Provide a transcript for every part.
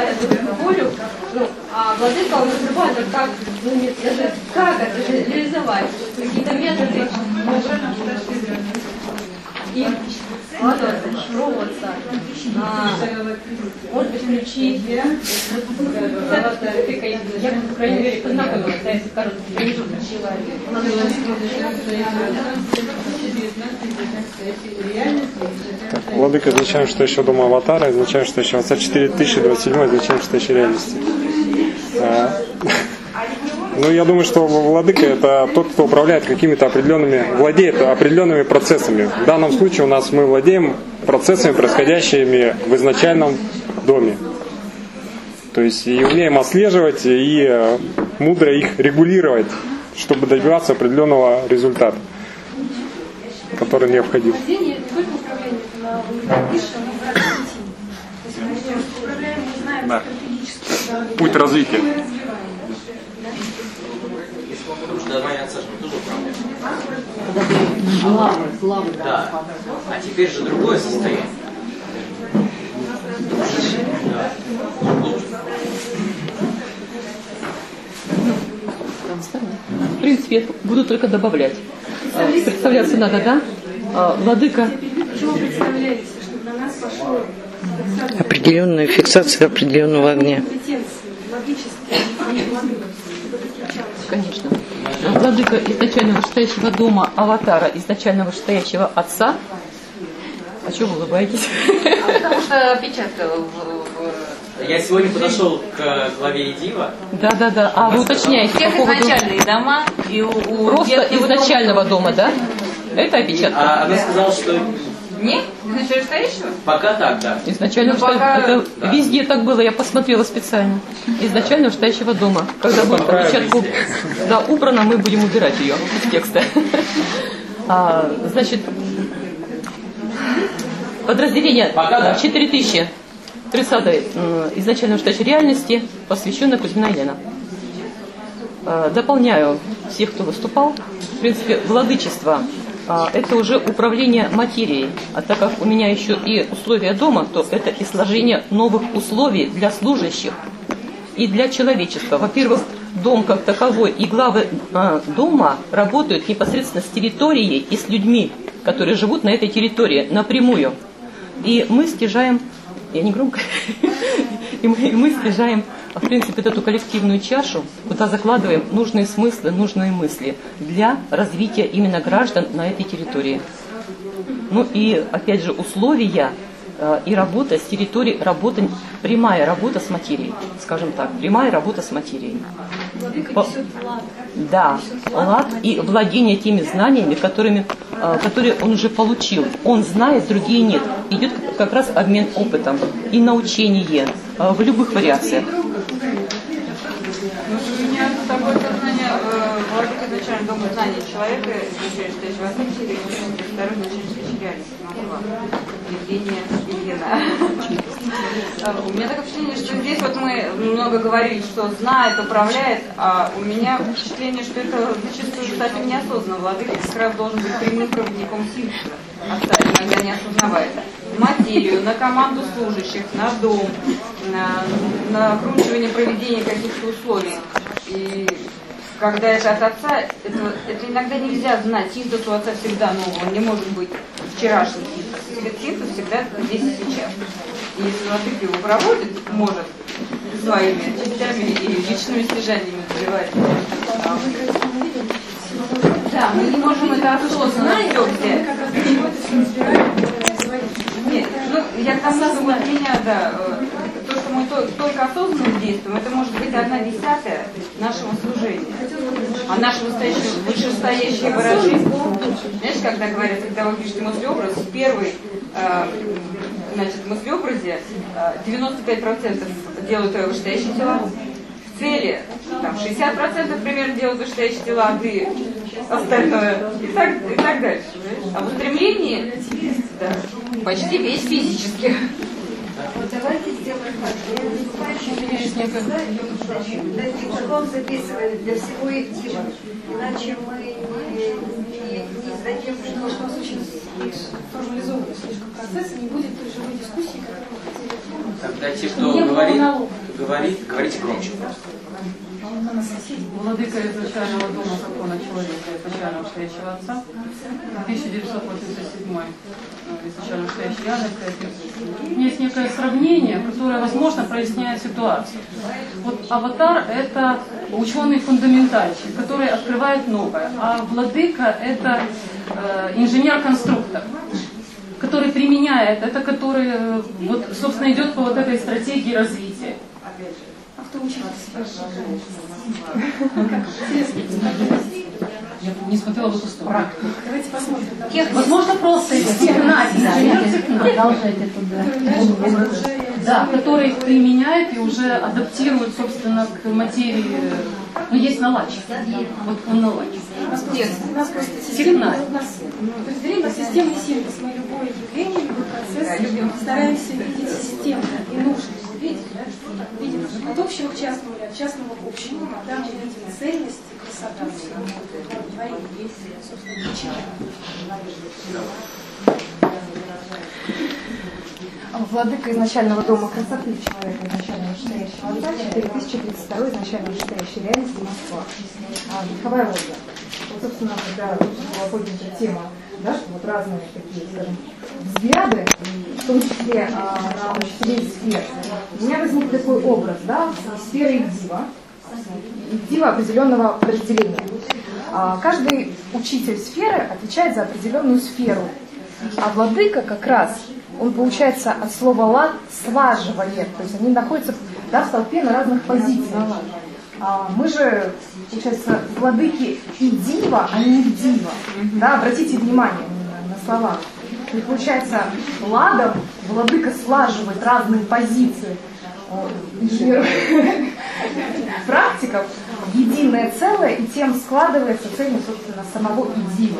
разрывает эту волю, ну, а владыка он разрывает, как, ну, нет, даже как это реализовать, какие-то методы. И пробоваться, может быть, включить. Я, по крайней мере, познакомилась, да, если короткий промежуток начала. Владыка, изначально, что еще дома аватара, изначально, что еще отца 4027, изначально, что еще реальности. Ну, я думаю, что владыка это тот, кто управляет какими-то определенными, владеет определенными процессами. В данном случае у нас мы владеем процессами, происходящими в изначальном доме. То есть и умеем отслеживать, и мудро их регулировать, чтобы добиваться определенного результата, который необходим. Владение не только управление, это на высшем уровне. Да. Путь развития. Потому что моя отца же тоже управляет. Да. А теперь же другое состояние. В принципе, буду только добавлять. Представляться надо, да? Владыка. Почему представляете, чтобы на нас пошло определенная фиксация определенного огня? Конечно. Владыка изначально вышестоящего дома аватара, изначально вышестоящего отца. А чего вы улыбаетесь? Потому что печатала Я сегодня подошел к главе Идива. Да. А вы уточняете по всех поводу изначальные дома и у просто изначального дома, да? Это опечатка. А она сказала, что Нет? Изначально стоящего? пока так, да. Изначально пока- это да. везде так было, я посмотрела специально. Изначально вышестоящего дома. Когда будет опечатка убрана, мы будем убирать ее из текста. Значит, подразделение 4000 30-й изначально вышестоящей реальности, посвященной Кузьмина Елена. Дополняю всех, кто выступал. В принципе, владычество это уже управление материей. А так как у меня еще и условия дома, то это и сложение новых условий для служащих и для человечества. Во-первых, дом как таковой и главы дома работают непосредственно с территорией и с людьми, которые живут на этой территории напрямую. И мы стяжаем, я не громко, и мы стяжаем, в принципе, эту коллективную чашу, куда закладываем нужные смыслы, нужные мысли для развития именно граждан на этой территории. Ну и, опять же, условия и работа с территорией, прямая работа с материей, скажем так, прямая работа с материей. Да, лад и владение теми знаниями, которые он уже получил. Он знает, другие нет. Идет как раз обмен опытом и научение в любых вариациях. У меня такое сознание, владыка изначально дома знаний человека, изначально считающего отличия, и второй изначально считающий реальность. У меня такое впечатление, что здесь вот мы много говорили, что знает, управляет, а у меня впечатление, что это зачастую совсем неосознанно. Владыка как раз должен быть прямым проводником синтеза, иногда не осознавая это. Материю, на команду служащих, на дом, на накручивание проведения каких-то условий. И когда это от отца, это иногда нельзя знать. Синтез у отца всегда новый, он не может быть вчерашний синтез. Синтез всегда здесь и сейчас. И если владыка его проводит, может своими частями и личными стяжаниями развивать. Да, мы не можем это осознанно все взять. Нет, ну, я к тому, что вот меня, да, то, что мы только осознанно действуем, это может быть 1/10 нашего служения. А нашего вышестоящее выражение. Знаешь, когда говорят, когда вы пишете мыслеобраз, первый, значит, в мыслеобразе 95% делают твои вышестоящие тела. В цели там 60% примерно делают вышестоящие тела, а ты остальное. И так дальше. А в устремлении да, почти весь физически. Вот давайте сделаем так. Диктофон записывали для всего эфира. Иначе мы не сдадим, что у нас очень формализованный слишком процесс, не будет той живой дискуссии, которую мы хотели. Когда те, кто говорит, говорите громче. Владыка изначального дома закона человека и изначального стоящего отца, 1987 изначально стоящий Яны, есть некое сравнение, которое, возможно, проясняет ситуацию. Вот аватар — это ученый-фундаментальщик, который открывает новое, а владыка — это инженер-конструктор, который применяет, это который, вот, собственно, идет по вот этой стратегии развития. Я не смотрела в эту сторону. Давайте посмотрим. Возможно, просто технарь, Продолжайте туда. да, который применяет и уже адаптирует, собственно, к материи. Ну, есть наладчик. Вот он наладчик. У нас просто система, у нас определение системный синтез. Мы любое явление, любой процесс стараемся видеть системно и нужно видеть, видеть от общего к частному или от частного к общему, когда мы видим цельность и красоту всего творения, собственно, ничего. Владыка изначального дома красоты человека, изначально вышестоящего отца, 4032 изначально вышестоящей реальности Москва. Вековая Ольга. Вот, собственно, когда была поднята тема, да, что вот разные такие, скажем, взгляды, в том числе на учителей сфер, у меня возник такой образ, да, сфера Ивдива определенного подразделения. Каждый учитель сферы отвечает за определенную сферу, а владыка как раз, он, получается, от слова «лад» слаживает, то есть они находятся, да, в толпе на разных позициях. Мы же, получается, владыки и дива, а не дива. Да, обратите внимание на слова. И получается, ладом владыка слаживает разные позиции инженеров, практиков в единое целое, и тем складывается целью, собственно, самого идива.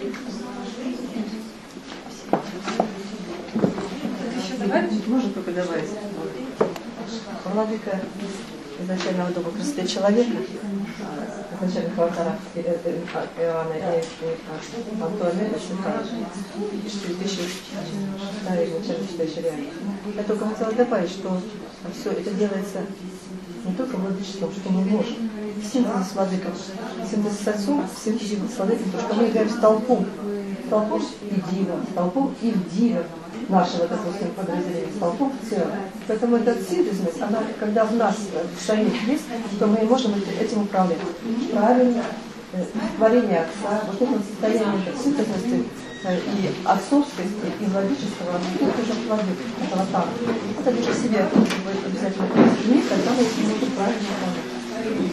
Можно только добавить? Владыка изначального дома красоты человека, изначальных аватаров Иоанна и Антуанетта Симхара, 4000 изначально считающей реальности. Я только хотела добавить, что все это делается не только владычеством, что мы можем. Синтез с владыком, синтез с отцом, синтез с владыком, потому что мы играем в толпу и дива, толпу и в дива нашего, допустим, подразделения, с толпу в целом. Поэтому этот синтезность, она, когда в нас самих есть, то мы можем этим управлять. Правильно, творение отца, вот это состояние синтезности и отцовскости, и владычества, это уже владык, это аватар. Это лишь себе будет обязательно изменить, когда мы сможем правильно управлять.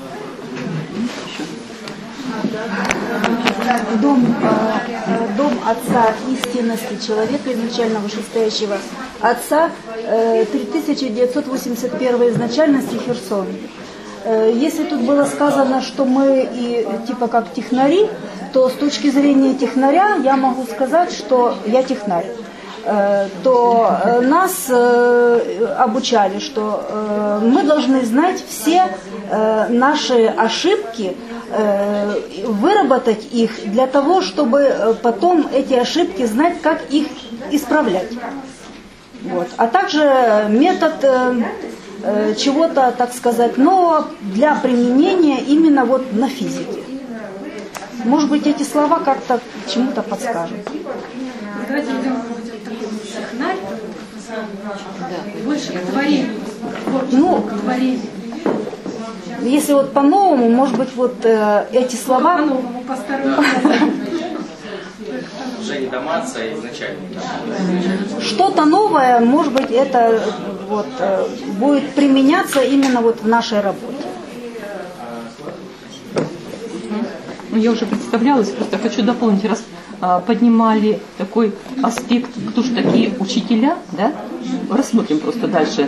Дом отца истинности человека, изначально вышестоящего отца, 3981 изначальности Херсон. Если тут было сказано, что мы и типа как технари, то с точки зрения технаря я могу сказать, что я технарь. То нас обучали, что мы должны знать все наши ошибки, выработать их для того, чтобы потом эти ошибки знать, как их исправлять. Вот. А также метод чего-то, так сказать, нового для применения именно вот на физике. Может быть, эти слова как-то чему-то подскажут. Давайте идем технарь, больше к творению. Ну, если вот по-новому, может быть, вот эти слова... По-новому, по-старому. Уже не домация изначально. Что-то новое, может быть, это вот, будет применяться именно вот в нашей работе. Ну, я уже представлялась, просто хочу дополнить, раз поднимали такой аспект, кто же такие учителя, да? Рассмотрим просто дальше.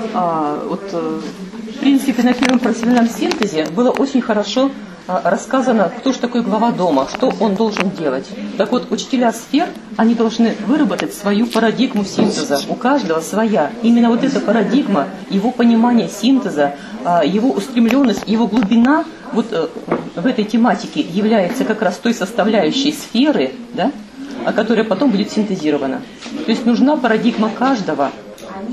В принципе, на первом профессиональном синтезе было очень хорошо рассказано, кто же такой глава дома, что он должен делать. Так вот, учителя сфер, они должны выработать свою парадигму синтеза. У каждого своя. Именно вот эта парадигма, его понимание синтеза, его устремленность, его глубина вот в этой тематике является как раз той составляющей сферы, да, которая потом будет синтезирована. То есть нужна парадигма каждого.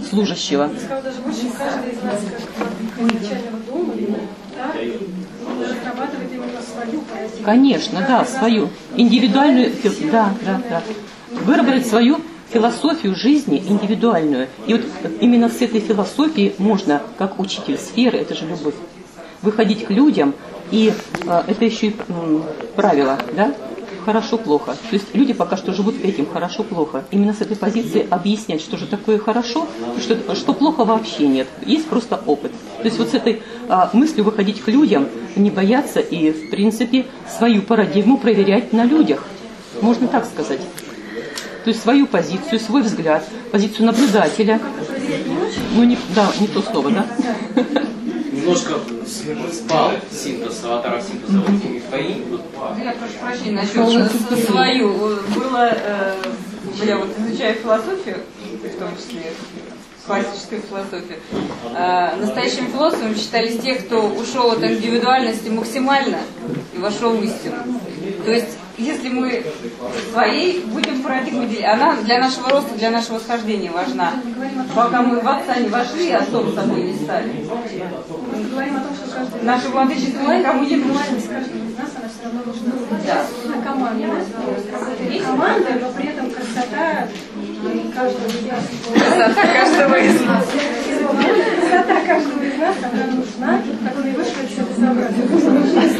служащего. Я сказала, даже больше каждый из нас, как начального дома, да, он разрабатывает именно свою парадигму. Конечно, да, свою индивидуальную, да. Выработать свою философию жизни индивидуальную. И вот именно с этой философией можно, как учитель сферы, это же любовь, выходить к людям, и это еще и правило, да? Хорошо-плохо. То есть люди пока что живут этим хорошо-плохо. Именно с этой позиции объяснять, что же такое хорошо, что плохо вообще нет. Есть просто опыт. То есть вот с этой мыслью выходить к людям, не бояться и, в принципе, свою парадигму проверять на людях. Можно так сказать. То есть свою позицию, свой взгляд, позицию наблюдателя. Ну, не то слово, да? Немножко спал синтез, аватара синтеза в Мифаине. Я прошу прощения, насчет свою. Было, я вот изучаю философию, в том числе классическую философию, настоящими философами считались те, кто ушел от индивидуальности максимально и вошел в истину. То есть, если мы своей будем парадигмой делить, она для нашего роста, для нашего восхождения важна. Пока мы в отца не вошли, а отцом собой не стали. Мы говорим о том, что каждый... Наша владычество никому не нужно. С каждым из нас она все равно должна быть. Да. Она команда. Команда, но при этом красота каждого из нас. Красота каждого из нас. Красота каждого из нас, она нужна, как наивысшее все безобразие.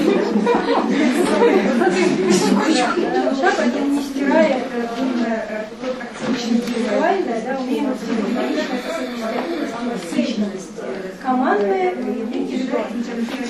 Она нужна, поэтому не стирая тот акцент индивидуальное, да, умеем совместить командное и индивидуальное.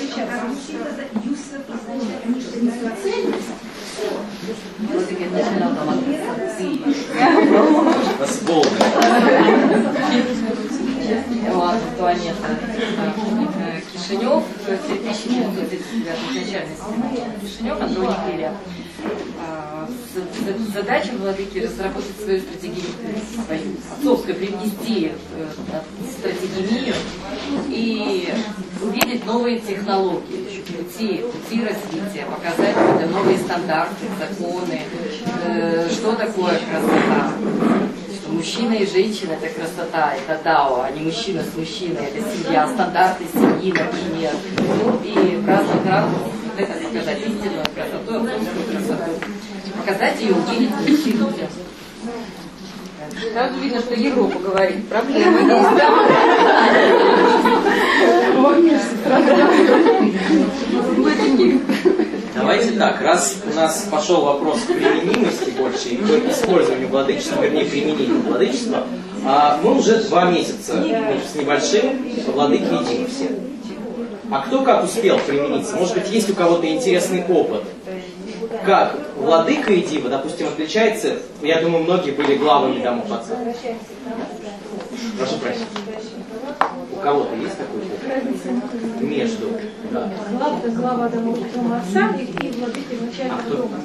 Кишинев, 1939 начальник Кишинев, Андроник Илья. Задача владыки разработать свою стратегию, свою отцовскую, привнести стратегию и увидеть новые технологии, пути развития, показать это новые стандарты, законы, что такое красота. Что мужчина и женщина – это красота, это дао, а не мужчина с мужчиной, это семья, стандарты семьи, например. Ну и в разных ракурсах это показать истинную красоту, отцовскую красоту. Показать ее, увидеть, увидеть людям. Сразу видно, что Европа говорит. Проблемы есть. Давайте так, раз у нас пошел вопрос к применимости больше и к использованию владычества, вернее применению владычества, мы уже 2 месяца с небольшим владыки едины все. А кто как успел примениться? Может быть, есть у кого-то интересный опыт? Как владыка и дива, допустим, отличается? Я думаю, многие были главами домов отца. Прошу прощения. У кого-то есть такой опыт? Между. Да. Глава дома отца и владыка изначального дома.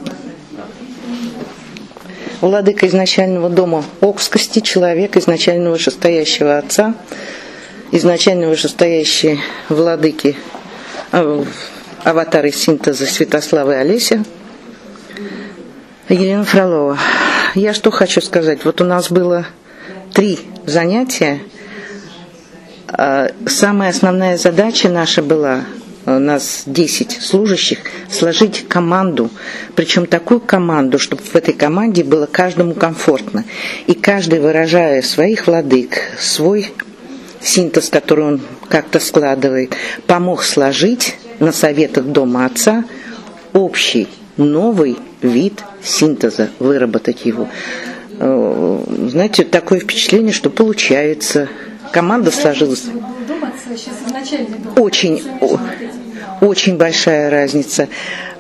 Владыка изначального дома окскости, человек изначально вышестоящего отца, изначально вышестоящие владыки аватары синтеза Святослава и Олеся. Елена Фролова. Я что хочу сказать. Вот у нас было 3 занятия. Самая основная задача наша была, у нас 10 служащих, сложить команду. Причем такую команду, чтобы в этой команде было каждому комфортно. И каждый, выражая своих владык, свой синтез, который он как-то складывает, помог сложить на советах Дома Отца общий, новый вид синтеза, выработать его. Знаете, такое впечатление, что получается. Команда сложилась. Очень большая разница.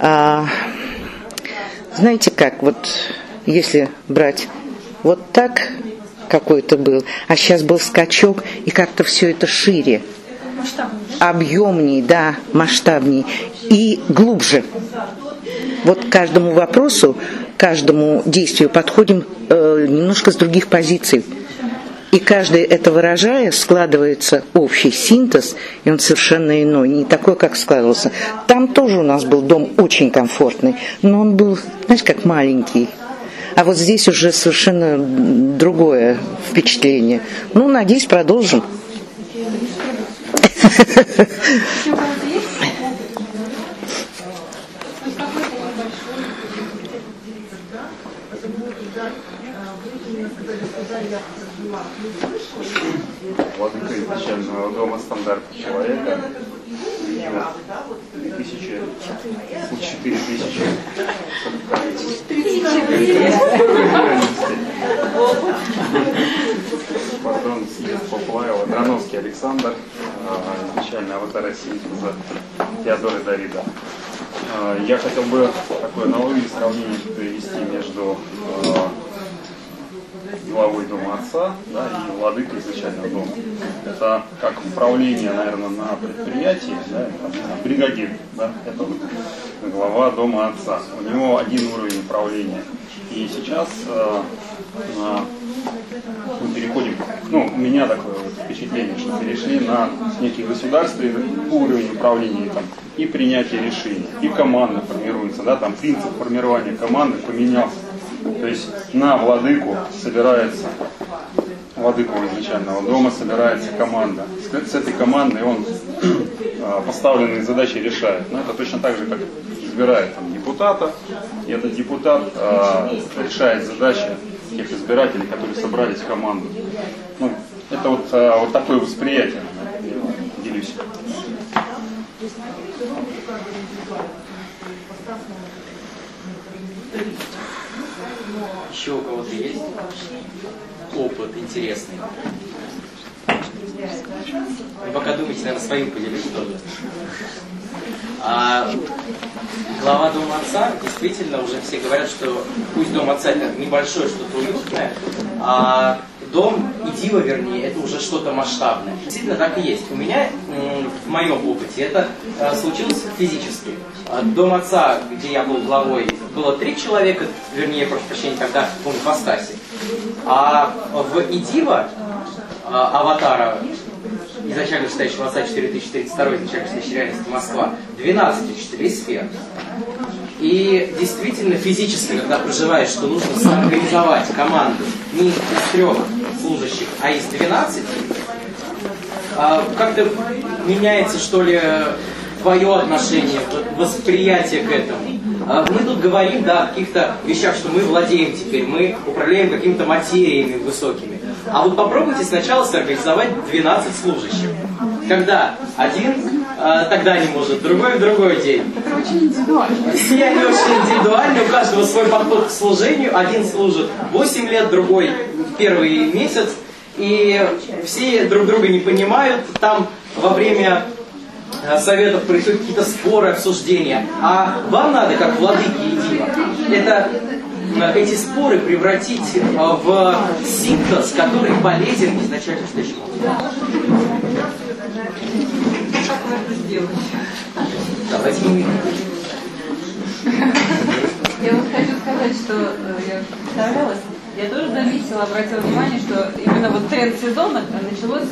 Знаете как, вот если брать вот так какой-то был, а сейчас был скачок, и как-то все это шире, объемнее, да, масштабнее и глубже. Вот к каждому вопросу, к каждому действию подходим немножко с других позиций. И каждый это выражая, складывается общий синтез, и он совершенно иной, не такой, как складывался. Там тоже у нас был дом очень комфортный, но он был, знаешь, как маленький. А вот здесь уже совершенно другое впечатление. Ну, надеюсь, продолжим. Владыка изначального дома стандарт человека 4000 Пардон, съезд поплавил. Драновский Александр, изначально аватар России за Теодора Давида. Я хотел бы такое аналогию сравнение привести между главой дома отца, да, и владыкой изначального дома. Это как управление, наверное, на предприятии, да, бригадир, да, это вот глава дома отца. У него один уровень управления. И сейчас мы переходим, ну, у меня такое вот впечатление, что перешли на некий государственный уровень управления там, и принятия решений, и команда формируется, да, там принцип формирования команды поменялся. То есть на владыку собирается, владыку изначального дома собирается команда. С этой командой он поставленные задачи решает. Но это точно так же, как избирает там, депутата, и этот депутат решает задачи тех избирателей, которые собрались в команду. Ну, это вот такое восприятие, я делюсь. Еще у кого-то есть опыт интересный? Вы пока думаете, наверное, своим поделюсь тоже. Глава дома отца, действительно, уже все говорят, что пусть дом отца это небольшое, что-то уютное, а дом Идива, вернее, это уже что-то масштабное. Действительно так и есть. У меня, в моем опыте, это случилось физически. Дом отца, где я был главой, было 3 человека, вернее, прошу прощения, тогда он в Астасе. А в Идива, аватара, изначально считающего отца 4032, изначально считающий реальности Москва, 12 учителей сфер. И действительно физически, когда проживаешь, что нужно соорганизовать команду не из 3 служащих, а из 12, как-то меняется, что ли, твое отношение, восприятие к этому. Мы тут говорим, да, о каких-то вещах, что мы владеем теперь, мы управляем какими-то материями высокими. А вот попробуйте сначала соорганизовать 12 служащих. Когда один тогда не может, другой в другой день. Это очень индивидуально. Все они очень индивидуальны, у каждого свой подход к служению. Один служит 8 лет, другой первый месяц. И все друг друга не понимают. Там во время советов происходят какие-то споры, обсуждения. А вам надо, как владыке Идива, эти споры превратить в синтез, который полезен изначально считающему. Как вы это сделаете? Давайте мы. Я вот хочу сказать, что я представлялась, я тоже заметила, обратила внимание, что именно вот тренд сезона началось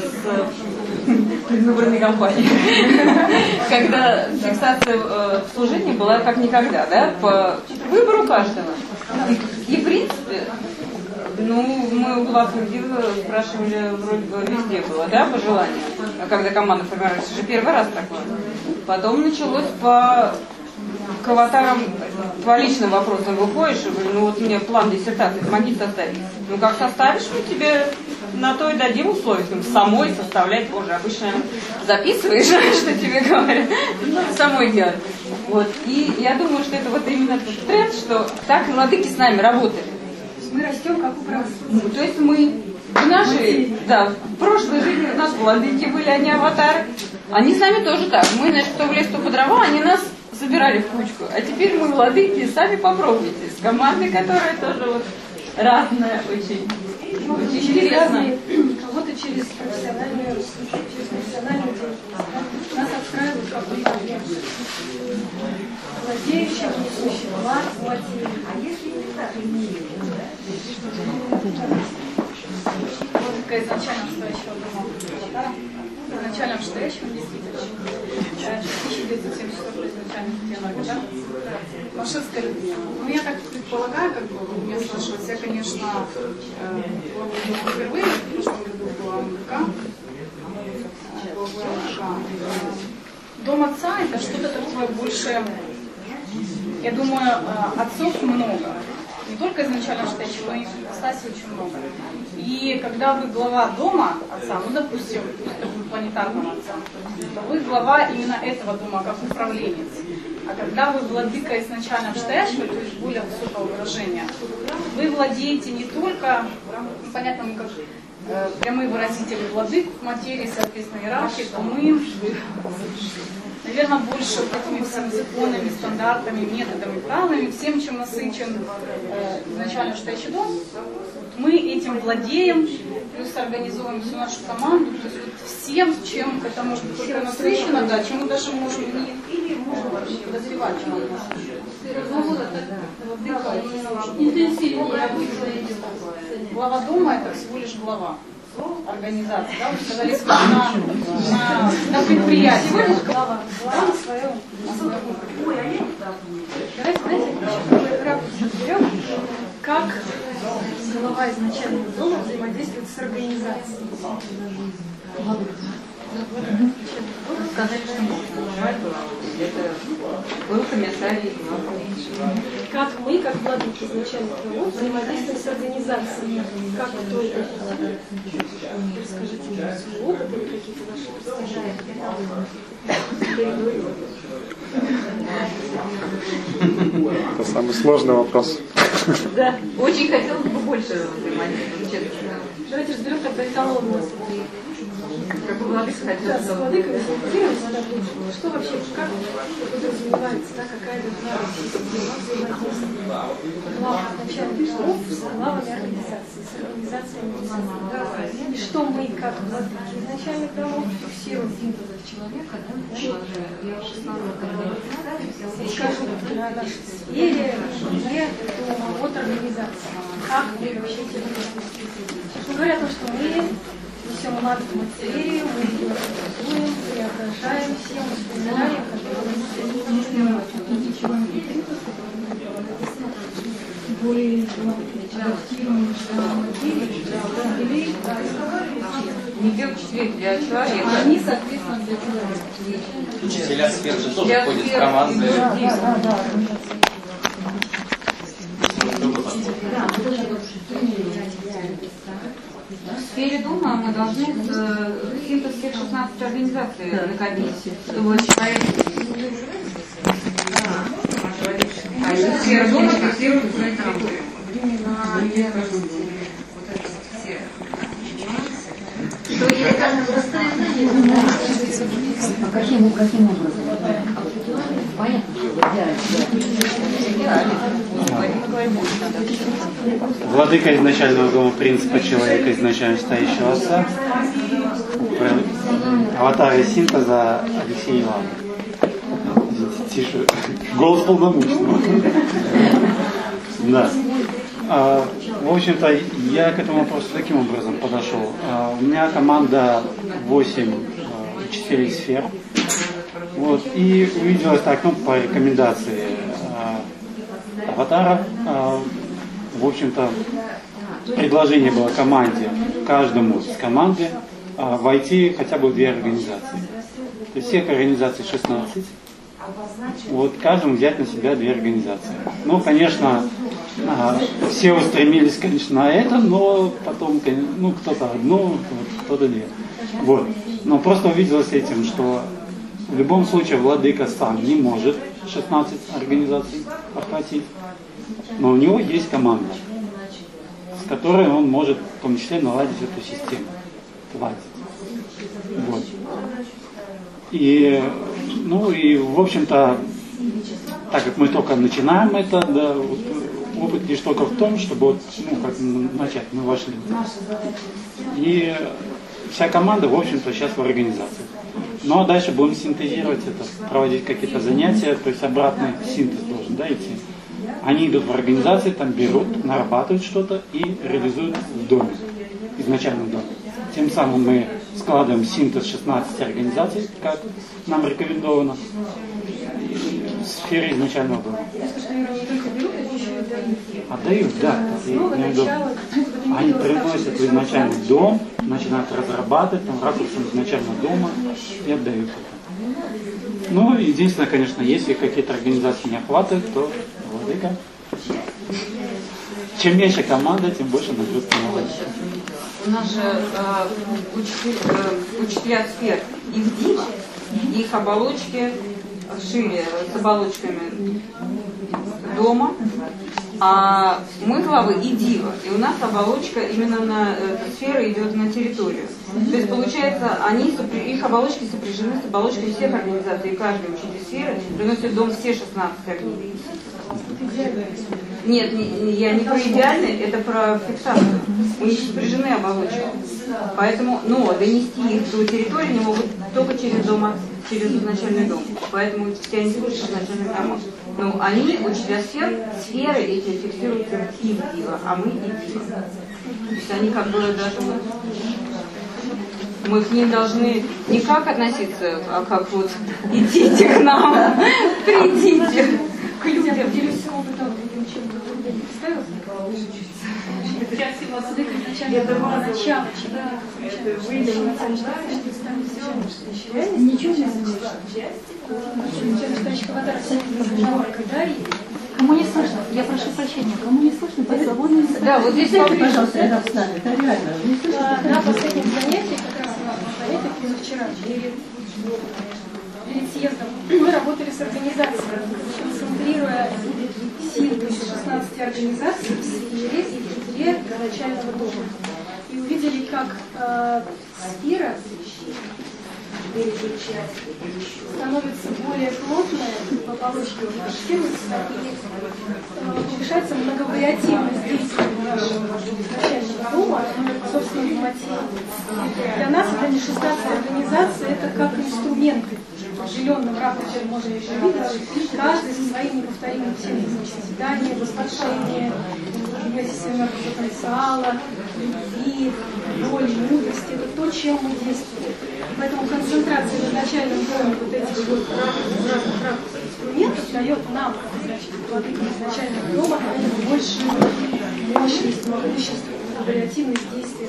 с предвыборной кампании, когда фиксация в служении была как никогда, да, по выбору каждого. И в принципе, ну, мы у глав спрашивали, вроде бы везде было, да, по желанию, когда команда формировалась, это же первый раз такое. Потом началось к аватарам, по личным вопросам выходишь, и говорю, ну вот мне план диссертации, помоги составить. Ну как составишь, мы тебе на то и дадим условия, самой составлять, боже, обычно записываешь, что тебе говорят, самой делать. Вот. И я думаю, что это вот именно тот тренд, что так и владыки с нами работали. Мы растем как управленцы. Ну, то есть мы в нашей, да, в прошлой жизни у нас владыки были, они аватары. Они с нами тоже так. Мы, значит, кто в лес, кто по дрова, они нас собирали в кучку. А теперь мы владыки, сами попробуйте. С командой, которая тоже вот разная очень. Очень интересно. Кого-то через профессиональную деятельность. Нас отстраивают как управленцы. Владеющих, несущих власть, владеющих. А если не так? Музыка изначально стоящего дома. изначально вышестоящего действительно. 1974 изначально диалоги, да? Машинская Людмила. Ну, я так предполагаю, как бы у меня слышалось, я, конечно, впервые в прошлом году была МДК. Дом отца — это что-то такое больше, я думаю, отцов много. Не только изначально вышестоящих, но и в Стасе очень много. И когда вы глава дома отца, ну, допустим, это будет планетарного отца, то вы глава именно этого дома, как управленец. А когда вы владыка изначально вышестоящего, то есть более высокого выражения, вы владеете не только, ну, понятно, мы как прямые выразители владык в материи, соответственно, иерархии, то мы, наверное, больше вот этими всеми законами, стандартами, методами, правилами, всем, чем насыщен изначально вышестоящий дом, мы этим владеем, плюс организуем всю нашу команду, то есть вот всем, чем это может быть только насыщено, да, чем мы даже можем не подозревать. Глава дома — это всего лишь глава организации, да, вы сказали, на предприятии. Всего лишь глава на своем. Давайте, знаете, мы разберем, как глава изначального дома взаимодействует с организацией. Сказать, что глава был комментарий. Как мы, как владыки изначальных домов, взаимодействуем с организацией? Как вы тоже расскажите мне свой опыт или какие-то ваши представления? Это самый сложный вопрос. Да, очень хотелось бы больше взаимодействовать, честно. Давайте разберем тогда эталонность. Как бы владыка хотела. Да, с владыкой консультироваться надо лучше. Что вообще, как подразумевается, да, какая должна быть система взаимодействия глав начальных домов с главами организации, с организациями и что мы, как владыки изначальных домов, фиксируем человека, да, скажем, на нашей сфере, вне дома, от организации. Как мы вообще действуем? Собственно говоря, то, что мы несем ладу в материю, мы ее организуем, преображаем всем, воспоминаниям, которые более адаптируем Не для учителей, для человека. Они, соответственно, для человека. Учителя сфер же тоже входят в команды. В сфере дома мы должны синтез всех 16 организаций находить, чтобы человек... А сфера дома фиксирует свою территорию. Каким образом? Понятно, Владыка изначального дома принципа человека, изначально стоящего отца, аватар и синтеза Алексей Иванович. Тише. Голос полномочного. Да. В общем-то, я к этому вопросу таким образом подошел. У меня команда 8 учителей сфер. Вот, и увиделось так, ну, по рекомендации аватара, в общем-то, предложение было команде, каждому из команды войти хотя бы в 2 организации. То есть всех организаций 16. Вот каждому взять на себя 2 организации. Ну, конечно, все устремились, конечно, на это, но потом, ну, кто-то одну, кто-то 2. Вот. Но просто увиделось этим, что в любом случае владыка сам не может 16 организаций охватить, но у него есть команда, с которой он может в том числе наладить эту систему. Вот. И, ну и в общем-то, так как мы только начинаем это, да, вот, опыт лишь только в том, чтобы вот, ну, как начать, мы вошли. И вся команда, в общем-то, сейчас в организации. Ну а дальше будем синтезировать это, проводить какие-то занятия, то есть обратный синтез должен, да, идти. Они идут в организации, там берут, нарабатывают что-то и реализуют в доме, изначально в доме. Тем самым мы складываем синтез 16 организаций, как нам рекомендовано, в сфере изначального дома. Отдают, да. Они приносят в изначальный дом, начинают разрабатывать там ракурсом изначального дома и отдают это. Ну, единственное, конечно, если какие-то организации не охватывают, то владыка. Чем меньше команда, тем больше нагрузки на владыку. У нас же учителя сфер, их дива, их оболочки шире с оболочками дома, а мы главы и дива, и у нас оболочка именно на сфера идет на территорию. То есть получается, их оболочки сопряжены с оболочкой всех организаций, и каждый учитель сферы приносит в дом все 16 организаций. Нет, я не про идеальный, это про фиксацию. У них сопряжены оболочки. Поэтому, но донести их до территории не могут только через изначальный дом. Поэтому все они служат изначальным домом. Но они, учителя сферы эти фиксируются их дива, а мы и дива. То есть они как бы даже мы к ним должны не как относиться, а как вот идите к нам, придите к людям. Это начало, ничего не Кому не слышно? Я прошу прощения. Кому не слышно? Свободно. Да, вот здесь, пожалуйста, рядом с нами. Это реально. Не слышно? На последнем занятии, как раз на занятии позавчера, перед съездом, мы работали с организацией, концентрируя синтез 16 организаций в сфере и сфере начального дома. И увидели, как сфера становится более плотная, по оболочке фиксируется, и повышается многовариативность действий нашего начального дома, собственно, в материи. Для нас это не 16 организаций, это как инструменты. В определенном ракурсе можно еще видеть, каждый со своим неповторимым темой. Созидание, возвышение, система потенциала, любви, воли, мудрости. Это то, чем мы действуем. Поэтому концентрация в изначальном доме вот этих вот разных инструментов дает нам, значит, владыкам изначального дома, большую мощность, могущество, вариативность действия.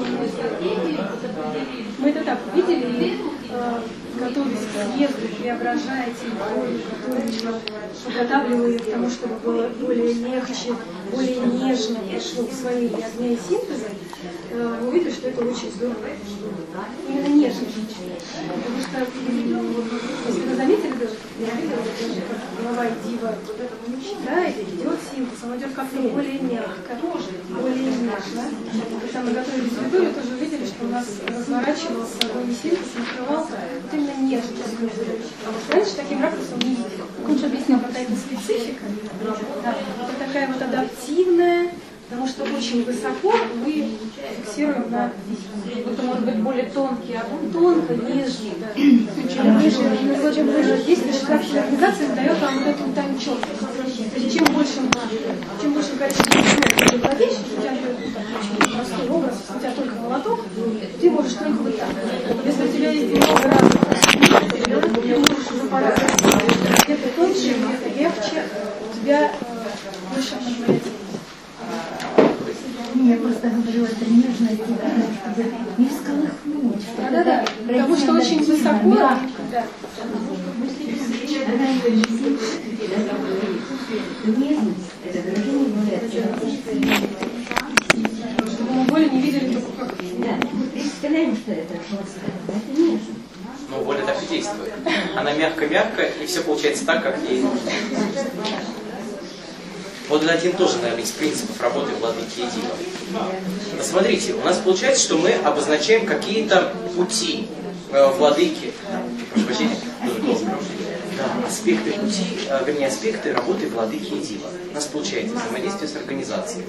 Мы это так увидели и готовясь к съезду, преображая территорию, подготавливая ее к тому, чтобы было более легче, более нежно пришло к усвоению огня и синтеза, мы увидели, что это очень здорово. Именно нежно. Потому что, если вы заметили, даже как глава и дива читает, идет синтез, он идет как-то более мягко, более нежно. Когда мы готовили территорию, тоже увидели, что у нас разворачивался огонь и синтез, накрывал вот именно нежно. Раньше таким ракурсом не видели. Он же объяснил, какая-то специфика. Да, это такая вот адаптивная, потому что очень высоко мы фиксируем на это может быть более тонкий, а он тонко, нежный. Да. Чем ниже действие шкафной организации дает вам вот эту тайм-четкость. То есть чем больше количество инструментов ты владеешь, у тебя очень простой образ, у тебя только молоток, ты можешь только вот так. Если у тебя есть много разных инструментов, ты можешь уже порядок. Где-то тоньше, где-то легче, у тебя больше вариативности. Я просто говорю, это нежно, чтобы не всколыхнуть. Да. Потому что очень высоко. Да. Чтобы мы более не видели только как. Мы представляем, что это жестко, это нежно. Но воля так и действует. Она мягко-мягко, и все получается так, как ей нужно. Вот это один тоже, наверное, из принципов работы владыки и дива. Посмотрите, у нас получается, что мы обозначаем какие-то пути владыки, прошу прощения, да, аспекты пути, вернее, аспекты работы владыки и дива. У нас получается взаимодействие с организацией,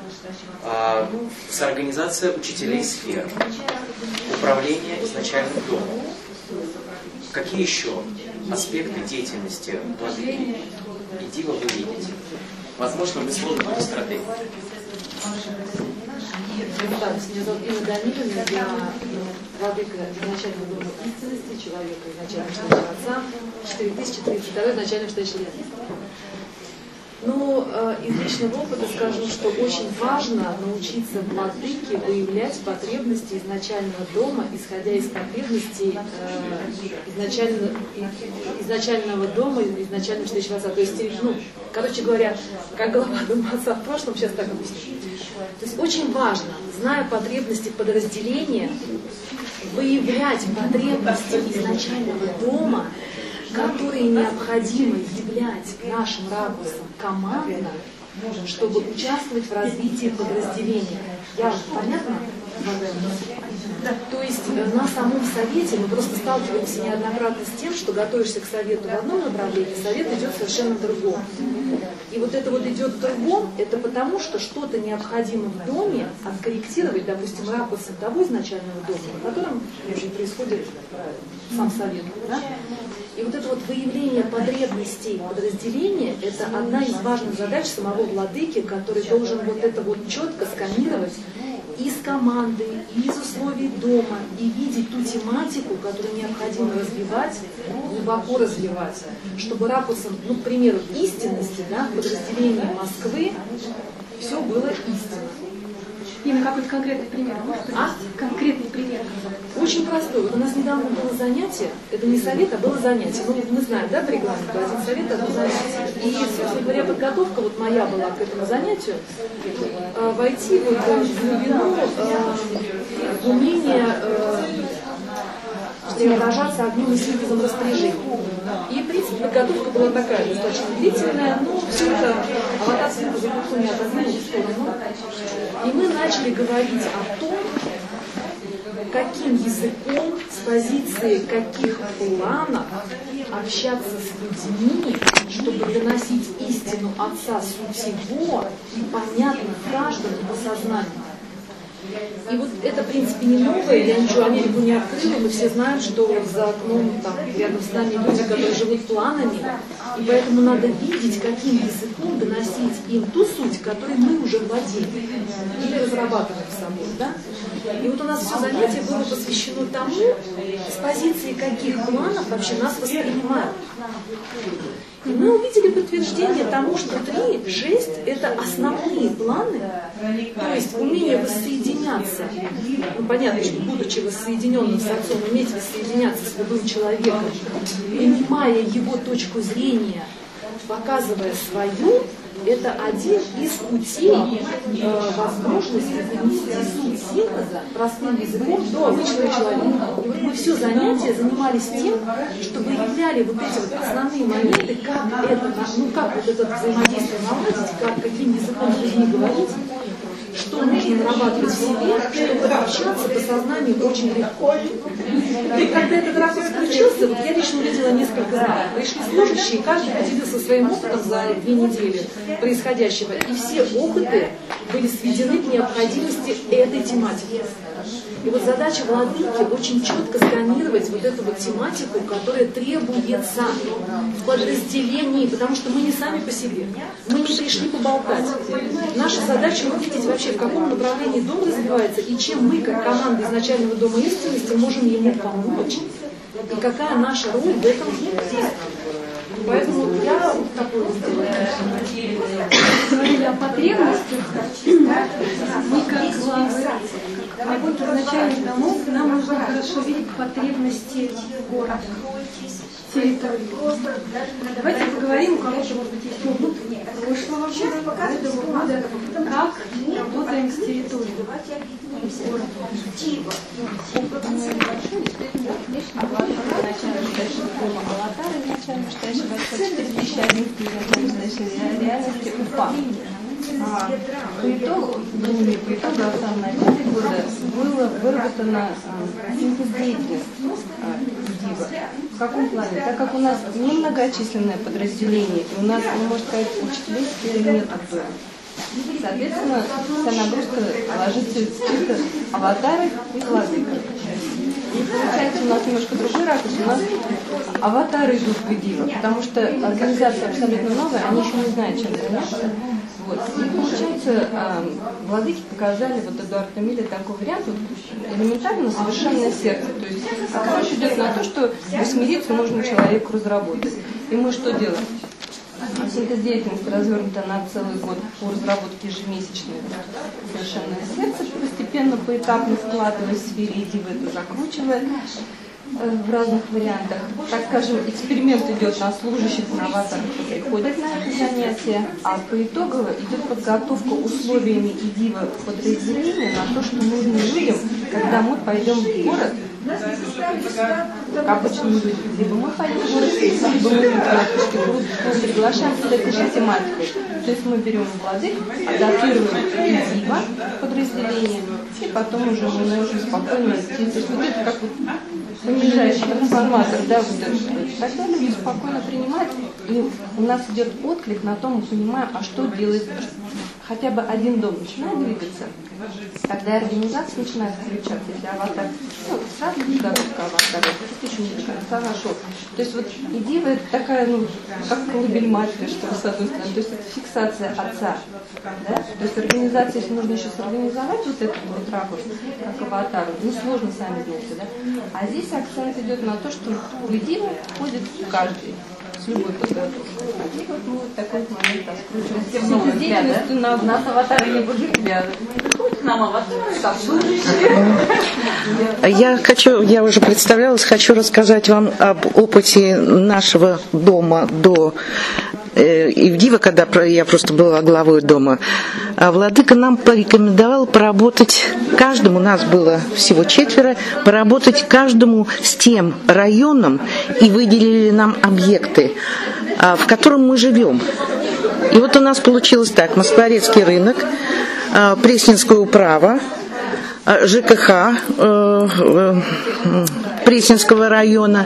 организация учителей сфер, управление изначальным домом. Какие еще аспекты деятельности владыки и дива вы видите? Возможно, вы сложите стратегию. представлюсь, меня зовут Инна Даниловна, я владыка изначального дома истинности, человека изначального штейшего отца, 4032 изначального штейшего лета. Ну, из личного опыта скажу, что очень важно научиться владыке выявлять потребности изначального дома, исходя из потребностей изначального дома, изначального штейшего отца. То есть, ну, короче говоря, как глава дома отца в прошлом, сейчас так объясню. То есть очень важно, зная потребности подразделения, выявлять потребности изначального дома, которые необходимо являть нашим ракурсом командно, чтобы участвовать в развитии подразделения. Понятно? То есть на самом совете мы просто сталкиваемся неоднократно с тем, что готовишься к совету в одном направлении, совет идет совершенно в другом. И вот это вот идет в другом, это потому, что что-то необходимо в доме откорректировать, допустим, ракурсом того изначального дома, в котором происходит сам совет. Да? И вот это вот выявление потребностей подразделения, это одна из важных задач самого владыки, который должен вот это вот четко сканировать из команды, из условий дома и видеть ту тематику, которую необходимо развивать, глубоко развивать, чтобы ракурсом, ну, к примеру, истинности, да, в подразделении Москвы все было истинно. Именно какой-то конкретный пример? Конкретный пример. Очень простой. Вот у нас недавно было занятие, это не совет, а было занятие. Ну, мы знаем, да, по регламенту, один совет, одно занятие. И, собственно говоря, подготовка вот моя была к этому занятию, войти вот в глубину умения преображаться огнем и синтезом распоряжений. И, в принципе, подготовка была такая, достаточно длительная, но все это аватар синтеза легко не отодвинул в сторону. И мы начали говорить о том, каким языком, с позиции каких планов общаться с людьми, чтобы доносить истину Отца суть его и понятно каждому по сознанию. И вот это, в принципе, не новое, я ничего Америку не открыла, мы все знаем, что за окном там, рядом с нами люди, которые живут планами, и поэтому надо видеть, каким языком доносить им ту суть, которой мы уже владеем или разрабатываем с собой. Да? И вот у нас все занятие было посвящено тому, с позиции каких планов вообще нас воспринимают. И мы увидели подтверждение тому, что 3, 6 – это основные планы, то есть умение воссоединяться. Ну, понятно, что будучи воссоединенным с Отцом, уметь воссоединяться с любым человеком, принимая его точку зрения, показывая свою, это один из путей возможности донести суть синтеза простым языком до обычного человека. И вот мы все занятие занимались тем, что выявляли вот эти вот основные моменты, как это, ну как вот это взаимодействие наладить, каким языком с людьми говорить, что нужно нарабатывать в себе, чтобы общаться по сознанию очень легко. И когда этот ракурс включился, вот я лично увидела несколько знаков. Пришли служащие, каждый поделился своим опытом за 2 недели происходящего, и все опыты были сведены к необходимости этой тематики. И вот задача владыки очень четко сканировать вот эту вот тематику, которая требуется в подразделении, потому что мы не сами по себе. Мы не пришли поболтать. Наша задача увидеть вообще, в каком направлении дом развивается, и чем мы, как команда изначального дома истинности, можем ему помочь, и какая наша роль в этом действии. Поэтому я вот такой вот сделала. Говорили о потребностях. Мы как главы работы изначальных домов, нам нужно хорошо видеть потребности города, территории. Давайте поговорим, у кого-то, может быть, есть опыт прошлого года, как работаем с территорией города. Реальности УПА. По итогу начале года было выработано синтез деятельности ДИВа. В каком плане? Так как у нас немногочисленное подразделение, и у нас, можно сказать, учителей сферы нет в доме. Соответственно, вся нагрузка ложится чисто аватары и владыка. И получается у нас немножко другой ракурс, у нас аватары идут в ДИВа, потому что организация абсолютно новая, они еще не знают, чем заняться. Вот. И получается, владыки показали вот Эдуарду Милле такой вариант, вот, элементарно совершенное сердце. То есть речь идет на то, что усмириться нужно человеку разработать. И мы что делаем? Синтез-деятельность развернута на целый год по разработке ежемесячной совершенное сердце, постепенно, поэтапно складываясь в сфере идивы, это закручивая в разных вариантах. Так скажем, эксперимент идет на служащих, на новаторах, кто приходит на это занятие, а по итогу идет подготовка условиями идивы подразделения на то, что нужно людям, когда мы пойдем в город, к обычным людям, либо мы пойдем в город, либо мы приглашаем с этой же тематикой. То есть мы берем владык, адаптируем идива подразделение, и потом уже мы можем спокойно идти. То есть вот это как вот понижающий трансформатор, да, вот это, тогда люди спокойно принимают, и у нас идет отклик на то, мы понимаем, а что делать, хотя бы один дом начинает двигаться, тогда и организация начинает включаться, если аватар, ну, сразу подготовка аватара, это еще не до конца нашел. То есть вот идея это такая, ну, как колыбель матери, что ли, с одной стороны, то есть это фиксация отца, да? То есть организация, если нужно еще сорганизовать вот этот вот ракурс, как аватар, ну, сложно, сами знаете, да? А здесь акцент идет на то, что в идею входит каждый. С любой подготовкой. И вот мы вот такой момент раскручиваем. Деятельностью на нас аватары не будут взглядывать. Приходят к нам аватары, там служащие. Я уже представлялась, хочу рассказать вам об опыте нашего дома до Ивдива, когда я просто была главой дома. Владыка нам порекомендовал поработать каждому, нас было всего 4, поработать каждому с тем районом и выделили нам объекты, в котором мы живем. И вот у нас получилось так: Москворецкий рынок, Пресненская управа, ЖКХ Пресненского района,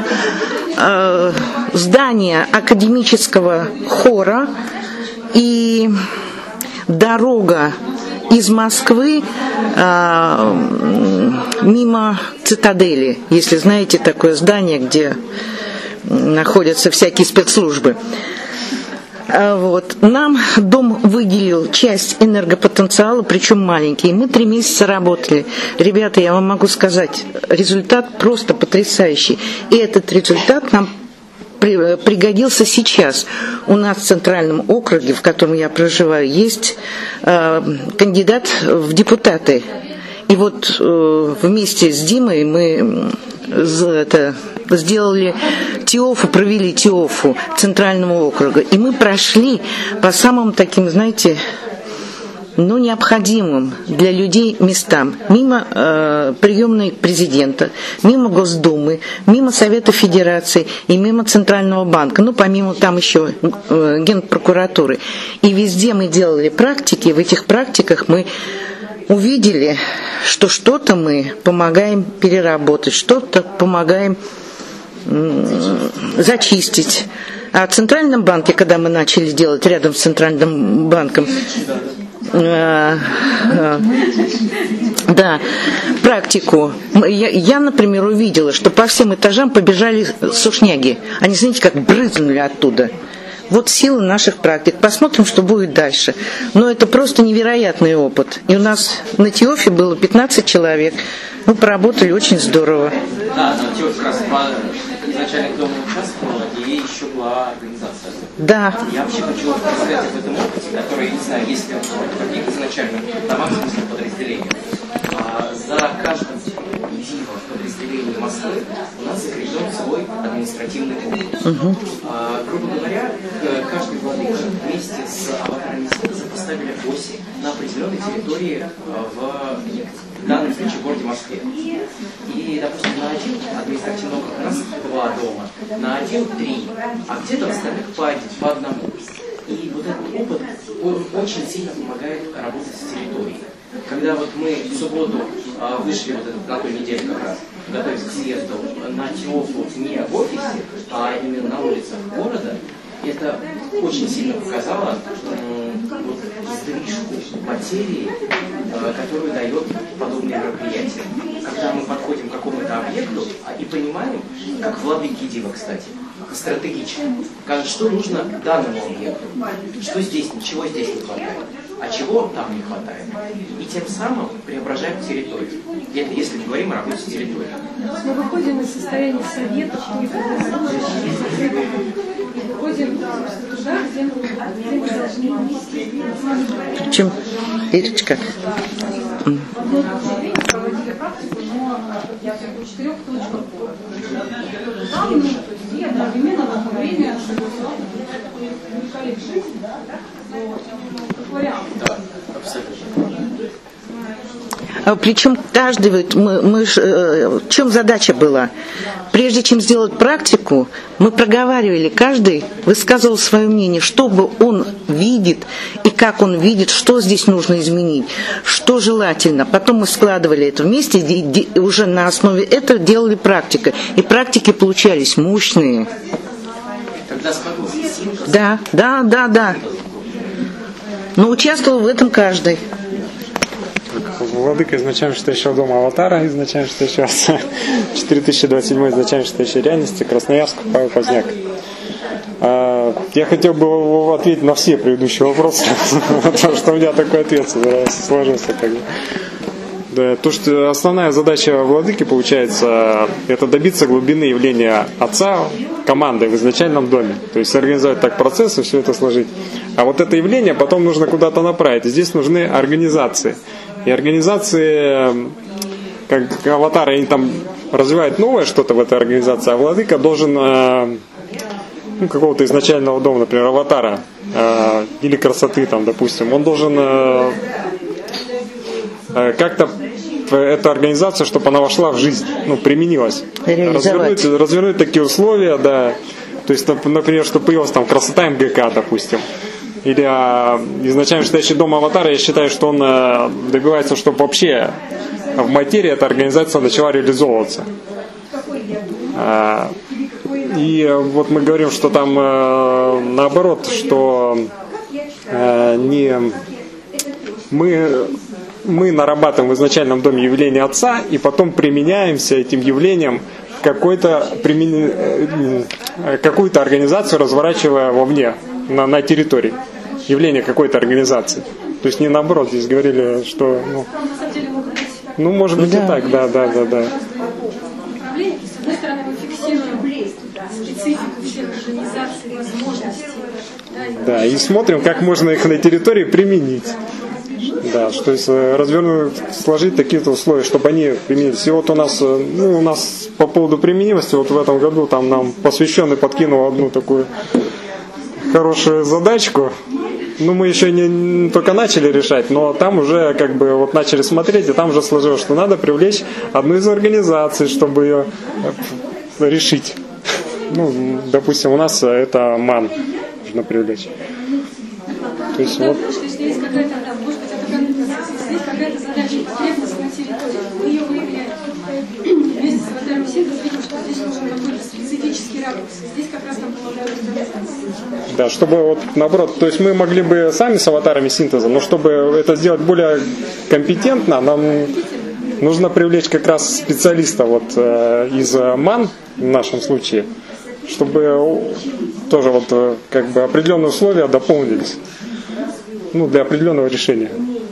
здание академического хора и дорога из Москвы мимо цитадели, если знаете такое здание, где находятся всякие спецслужбы. Вот. Нам дом выделил часть энергопотенциала, причем маленький. И мы 3 месяца работали. Ребята, я вам могу сказать, результат просто потрясающий. И этот результат нам пригодился сейчас. У нас в Центральном округе, в котором я проживаю, есть кандидат в депутаты. И вот вместе с Димой мы сделали ТИОФу, провели ТИОФу Центрального округа. И мы прошли по самым таким, знаете, необходимым для людей местам. Мимо приемной президента, мимо Госдумы, мимо Совета Федерации и мимо Центрального банка. Помимо там еще Генпрокуратуры. И везде мы делали практики. В этих практиках мы увидели, что что-то мы помогаем переработать, что-то помогаем зачистить. А в Центральном банке, когда мы начали делать рядом с Центральным банком, практику, я, например, увидела, что по всем этажам побежали сушняги. Они, знаете, как брызнули оттуда. Вот сила наших практик. Посмотрим, что будет дальше. Но это просто невероятный опыт. И у нас на ТИОФе было 15 человек. Мы поработали очень здорово. Да, на ТИОФе как раз изначально к дому участвовала, и еще была организация. Да. Я вообще хочу рассказать об этом опыте, который, я не знаю, есть ли в каких изначальных домах подразделениях. За каждым единым подразделением Москвы у нас закреплен свой административный округ. Грубо говоря, каждый владыка вместе с аватарами поставили оси на определенной территории в данном случае в городе Москве. И, допустим, на один административный округ у нас 2 дома, на один 3, а где-то в остальных по одному. И вот этот опыт, он очень сильно помогает работать с территорией. Когда вот мы в субботу вышли на той неделе как раз, готовясь к съезду, на ТИОФу не в офисе, а именно на улицах города, это очень сильно показало сдвижку материи, которую дает подобное мероприятие. Когда мы подходим к какому-то объекту и понимаем, как владыки Дива, кстати, стратегичен. Скажет, что нужно данному объекту, что здесь, чего здесь не хватает, а чего там не хватает. И тем самым преображаем территорию. И это если мы говорим о работе с территорией. Мы выходим из состояния советов, и выходим туда, где мы должны вместе. Чем? Ирочка. Проводили практику, но я в 4 точках города. Там, то есть и одновременно в одно время, чтобы уникали в жизни, да, вот, как вариант. Да, абсолютно. Причем каждый, в чем задача была? Прежде чем сделать практику, мы проговаривали, каждый высказывал свое мнение, что бы он видит и как он видит, что здесь нужно изменить, что желательно. Потом мы складывали это вместе, и уже на основе этого делали практику. И практики получались мощные. Тогда смогу. Да. Но участвовал в этом каждый. Владыка изначально считающего дома Аватара, изначально считающего 4027 изначально считающей реальности, Красноярск, Павел Поздняк. Я хотел бы ответить на все предыдущие вопросы, потому что у меня такой ответ сложился. Да, то, что основная задача владыки, получается, это добиться глубины явления отца командой в изначальном доме. То есть организовать так процессы, все это сложить. А вот это явление потом нужно куда-то направить. И здесь нужны организации. И организации, как аватары, они там развивают новое что-то в этой организации, а владыка должен какого-то изначального дома, например, аватара или красоты, там, допустим, он должен как-то эту организацию, чтобы она вошла в жизнь, применилась. Развернуть такие условия, да. То есть, например, чтобы появилась там красота МГК, допустим. Или изначально считающий дом аватара, я считаю, что он добивается, чтобы вообще в материи эта организация начала реализовываться. И вот мы говорим, что там наоборот, что не мы нарабатываем в изначальном доме явление отца и потом применяемся этим явлением в какую-то организацию, разворачивая вовне, на территории. Явление какой-то организации. То есть не наоборот, здесь говорили, что может быть и так, да. С одной стороны, мы фиксируем специфику всех организаций, возможностей. Да, и смотрим, как можно их на территории применить. Да, то есть развернуть, сложить такие-то условия, чтобы они применились. И вот у нас по поводу применимости, вот в этом году там нам посвященный подкинул одну такую хорошую задачку. Мы еще не только начали решать, но там уже начали смотреть, и там уже сложилось, что надо привлечь одну из организаций, чтобы ее решить. Допустим, у нас это МАН нужно привлечь. То есть вот. Есть какая-то, может быть, это есть какая-то задача, потребность на территории. Мы ее выявляем. Вместе с аватаром синтез видим, что здесь нужен какой-то специфический ракурс. Здесь как раз там да, чтобы наоборот, то есть мы могли бы сами с аватарами синтеза, но чтобы это сделать более компетентно, нам нужно привлечь как раз специалиста из МАН в нашем случае, чтобы тоже определенные условия дополнились. Для определенного решения.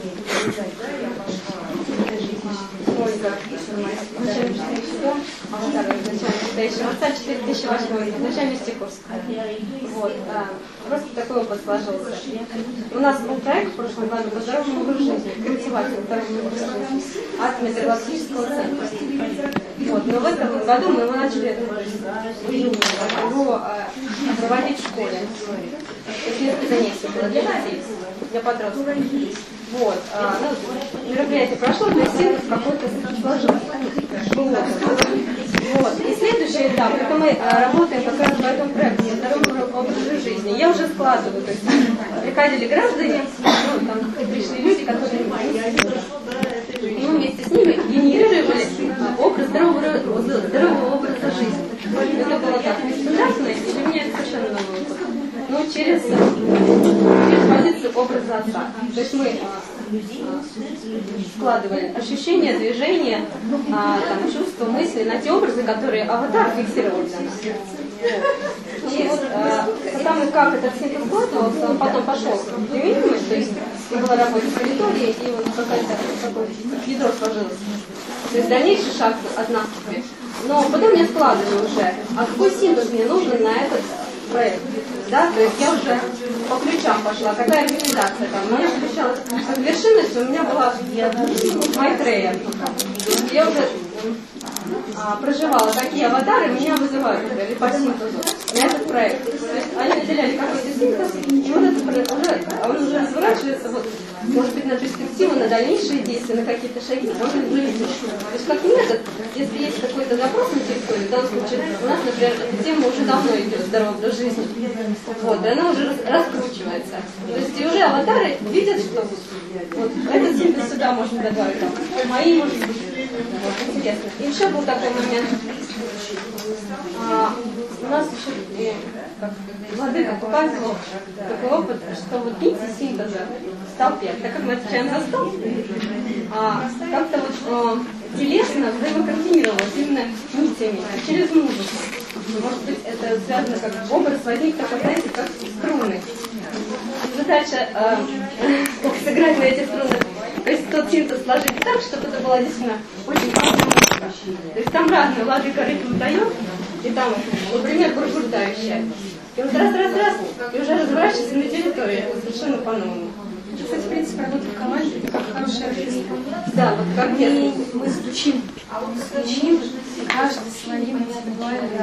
Отца 4008, изначально Стиховская. Просто такой опыт сложился. У нас был проект в прошлом году по здоровому образу жизни, культивация здорового образа жизни от метеорологического центра. Но в этом году мы его начали проводить в школе. Несколько занятий было для детей, для подростков. Мероприятие прошло, то есть синтез какой-то сложился. И следующий этап, это мы работаем как раз по этому проекту здорового образа жизни. Я уже складываю, то есть приходили граждане, пришли люди, которые вместе с ними генерировали образ здорового образа жизни. Это было так нестандартно, и для меня это совершенно новый опыт. Через позицию образа отца. То есть мы складывали ощущения, движения, чувства, мысли на те образы, которые аватар фиксировал для нас. И вот потому как этот синтез складывался, он потом пошел в применимость, то есть была работа в аудитории, и вот какое-то такое ядро сложилось. То есть дальнейший шаг от нас теперь. Но потом я складываю уже, а какой синтез мне нужен на этот проект. Да? То есть я уже по ключам пошла, какая организация там. Но я включалась как вершинность, у меня была Майтрея. Я уже проживала, какие аватары меня вызывают, например, по синтезу на этот проект. То есть они наделяли какой-то синтез, и вот это он уже разворачивается, вот, может быть, на перспективу, на дальнейшие действия, на какие-то шаги, можно выявить. То есть как метод, если есть какой-то запрос на территорию, в данном случае у нас, например, эта тема уже давно идет, здоровый образ жизни, вот, и она уже раскручивается. То есть и уже аватары видят, что вот этот синтез сюда можно добавить, там, мои, может быть, вот, интересно. И еще был такой момент. У нас еще Владыка показывал такой опыт, что вот нити синтеза в столпе, так как мы отвечаем за столб, как-то вот телесно взаимокоординировалось именно нитями, через музыку. Может быть, это связано как образ возник такой, знаете, как струны. И задача, как сыграть на эти струны, то есть тот синтез сложить так, чтобы это была действительно очень важная музыка. То есть там разные Владыка ритм дает, и там, например, буржурдающая. И вот раз, и уже разворачивается на территории, это совершенно по-новому. Это, кстати, в принципе, работа в команде, это как хорошая оркестр. Да, вот как мы звучим, и каждый своим индивидуальным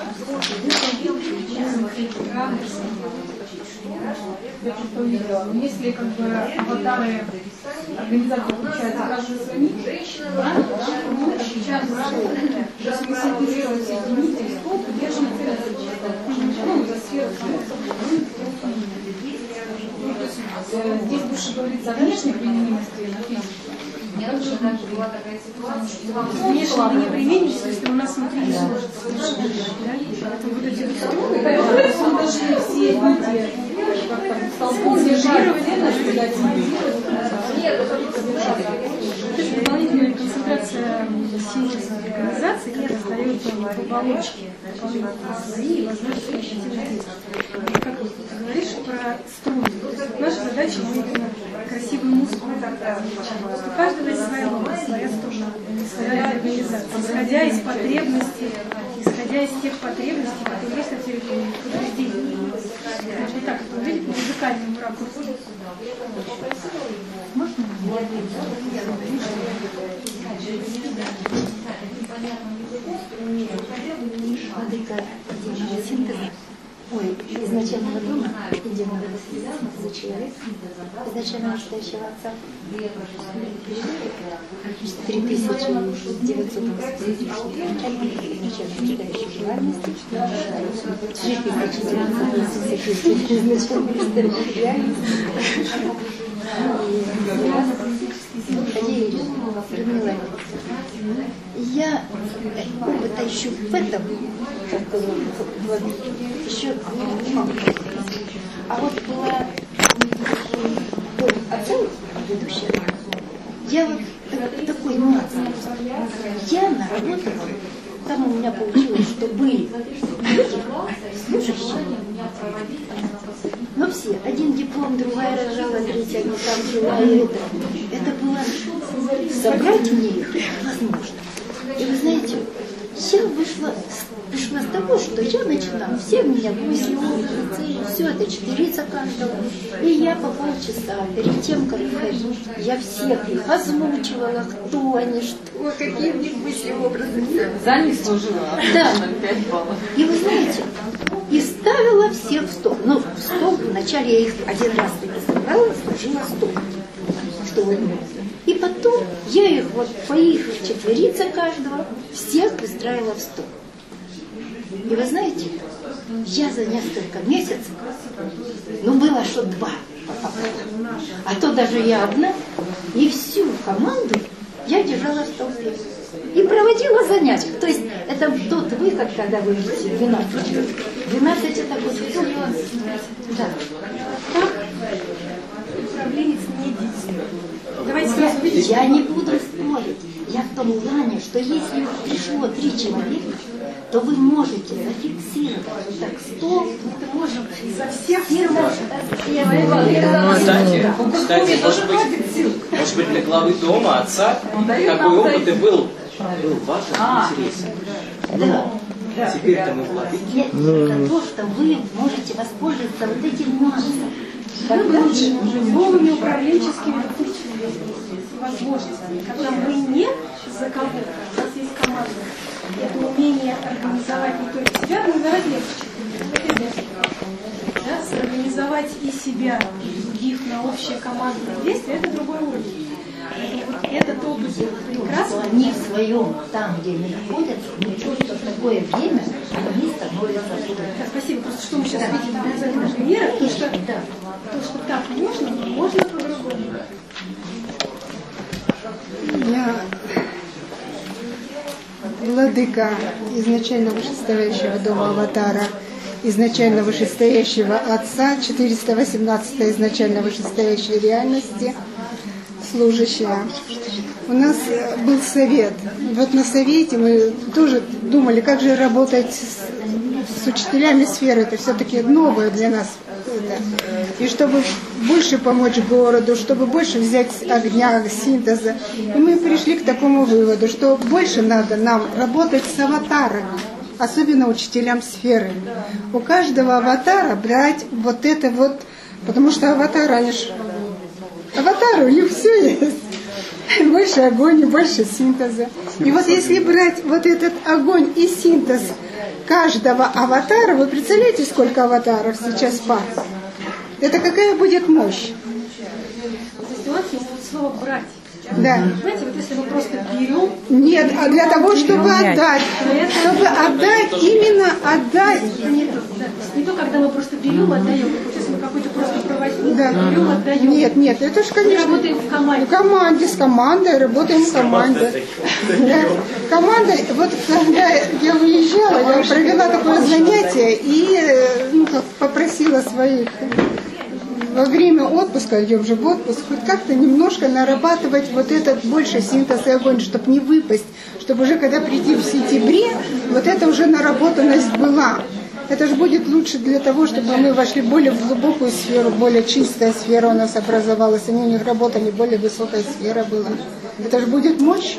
если как бы аватары организации включаются каждый свой ник, мы отвечаем за что? То есть мы синтезируем все эти нити и скоп, держим цель за сферу здесь больше говорится о внешней применимости на физику. Была такая ситуация, Внешне мы не применимся, если у нас внутри не сложится. Поэтому вот эти вот мы должны все нити стимулировать, это дополнительная концентрация синтеза организации, которая остается в оболочке слои и возможность эффективно действовать. Как ты говоришь про струны. Наша задача именно красивую музыку. Просто у каждого есть своя область, своя струна, своя организация, исходя из потребностей, исходя из тех потребностей, которые есть на территории подразделения. Вот так это увидеть по музыкальному ракурсу. Можно? Владыка синтеза, изначального дома, идеального за человека, изначально настоящего отца, 4980 изначально читающих желанности, 6980 изначально читающих реальности. Людмила, я опыта еще в этом, еще не могу. А вот была отца ведущая, я вот такой нюанс. Я наработала, там у меня получилось, что были служащие, но все, один диплом, другая рожала, третья не там жила, и это было собрать мне их возможно. И вы знаете, я пришла с того, что я начинала, все меня гуси, все это 4 лица каждого, и я по полчаса перед тем, как выходить, я всех их озвучивала, кто они, что, какие у них мысли, образы. За них служила. Да. И вы знаете, и ставила всех в стол. Ну, в стол, вначале я их один раз собрала, сложила стол. И потом я их вот по их 4 лица каждого всех выстраивала в стол. И вы знаете, я за несколько месяцев, ну было что 2, а то даже я одна, и всю команду я держала в столбе. И проводила занятия. То есть это тот выход, когда вы видите 12 человек. 12 это такой нюанс. Да. Так управленец не действует. Я не буду спорить. Я в том плане, что если пришло 3 человека, то вы можете зафиксировать вот так стол, мы можем со всех Кстати, может быть, для главы дома, отца, такой опыт и был важен, интересен. Но теперь-то мы владыки. То, что вы можете воспользоваться вот этим нюансом. Новыми управленческими возможностями, когда мы не за кого-то, у нас есть команда. Это умение организовать не только себя, организовать легче. Да, сорганизовать и себя, и других на общее командное действие, это другой уровень. Вот этот опыт прекрасно. Они в своем, там, где они находятся, не чувствуют такое время, они становятся оттуда. Спасибо. Просто что мы сейчас видим на обязательно примерах, то, что так можно по-другому. Я владыка изначально вышестоящего дома Аватара, изначально вышестоящего Отца, 418 изначально вышестоящей реальности, служащая. У нас был совет. Вот на совете мы тоже думали, как же работать с учителями сферы. Это все-таки новое для нас. И чтобы больше помочь городу, чтобы больше взять огня, синтеза. И мы пришли к такому выводу, что больше надо нам работать с аватарами, особенно учителям сферы. У каждого аватара брать вот это вот, потому что аватары, они же аватары, у них все есть. Больше огонь, больше синтеза. И вот если брать вот этот огонь и синтез каждого аватара, вы представляете, сколько аватаров сейчас пар? Это какая будет мощь? Слово «брать». Да. Знаете, вот если мы просто берем... Нет, а для того, чтобы отдать. Чтобы отдать, именно отдать. Не то, когда мы просто берем, отдаем. Вот если мы какой-то просто проводник, берем, отдаем. Нет, это же, конечно... Мы работаем в команде. В команде, с командой, работаем в команде. Да. Команда, вот когда я уезжала, я провела такое занятие и попросила своих... Во время отпуска, идем же в отпуск, хоть как-то немножко нарабатывать вот этот больше синтез и огонь, чтобы не выпасть, чтобы уже когда прийти в сентябре, вот это уже наработанность была. Это же будет лучше для того, чтобы мы вошли в более глубокую сферу, более чистая сфера у нас образовалась, у них работа не более высокая сфера была. Это же будет мощь.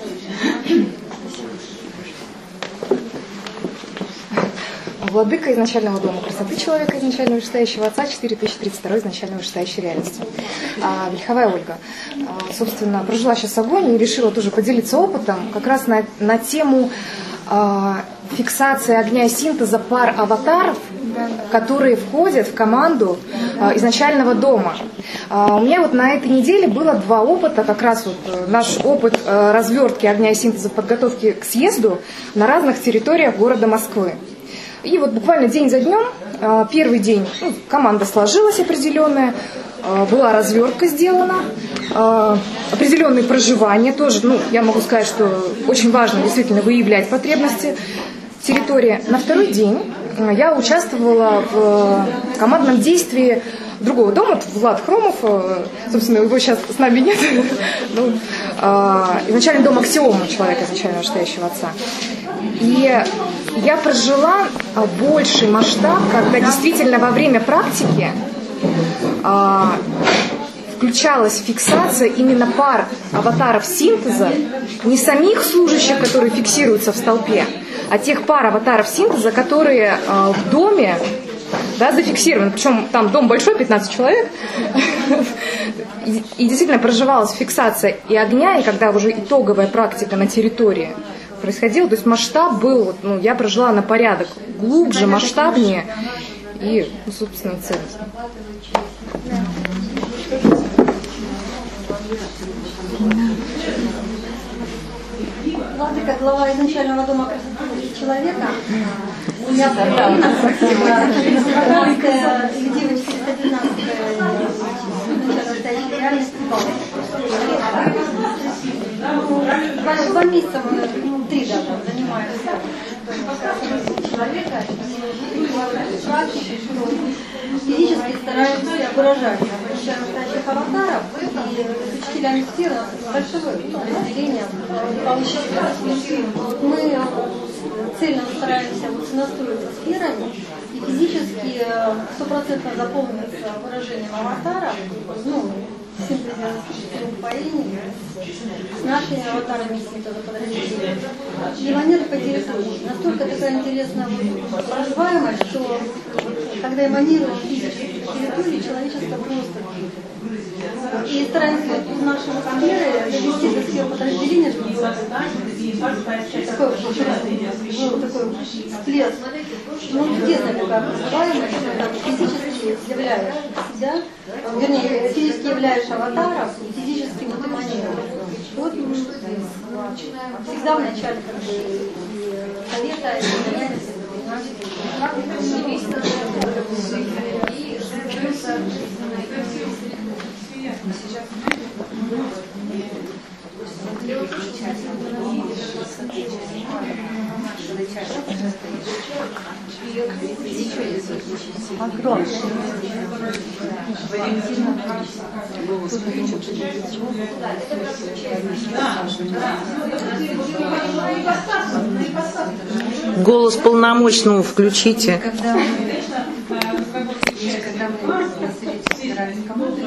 Владыка изначального дома красоты человека, изначально вышестоящего Отца, 4032 изначально вышестоящей реальности. Вельховая Ольга, собственно, прожила сейчас огонь и решила тоже поделиться опытом как раз на тему фиксации огня и синтеза пар аватаров, которые входят в команду изначального дома. У меня вот на этой неделе было 2 опыта, как раз вот наш опыт развертки огня и синтеза в подготовке к съезду на разных территориях города Москвы. И вот буквально день за днем, первый день команда сложилась определенная, была развертка сделана, определенные проживания тоже, я могу сказать, что очень важно действительно выявлять потребности территории. На второй день я участвовала в командном действии другого дома, Влад Хромов, собственно, его сейчас с нами нет, изначально дом Аксиома, человека изначально вышестоящего Отца. И я прожила больший масштаб, когда действительно во время практики включалась фиксация именно пар аватаров синтеза, не самих служащих, которые фиксируются в столпе, а тех пар аватаров синтеза, которые в доме зафиксированы. Причем там дом большой, 15 человек. И действительно проживалась фиксация и огня, и когда уже итоговая практика на территории происходила, то есть масштаб был, я прожила на порядок глубже, масштабнее и, собственно, ценность. Владыка, глава изначального дома красоты человека. Я Два месяца, 3 даже занимаюсь. человека, физически стараемся выражать настоящих аватаров, и учителя амнистира с большим разделением мы цельно стараемся сонастроить сферами, и физически 100% заполнится выражением аватара, ну, синтезом по имени, с нашими аватарами синтезоподразделения. И манера поинтересует. Настолько такая интересная проживаемость, что когда эманируем физические территории, человечество просто гибнет. И стараемся из нашего сферы довести до сферы подразделения, чтобы такой всплеск. Ну, чудесная такая проживаемость, когда ты физически являешь себя, вернее, физически являешь аватаров и физически вот эманируешь. Вот всегда в начале совета Голос полномочного включите. Когда мы на совете собирались команды,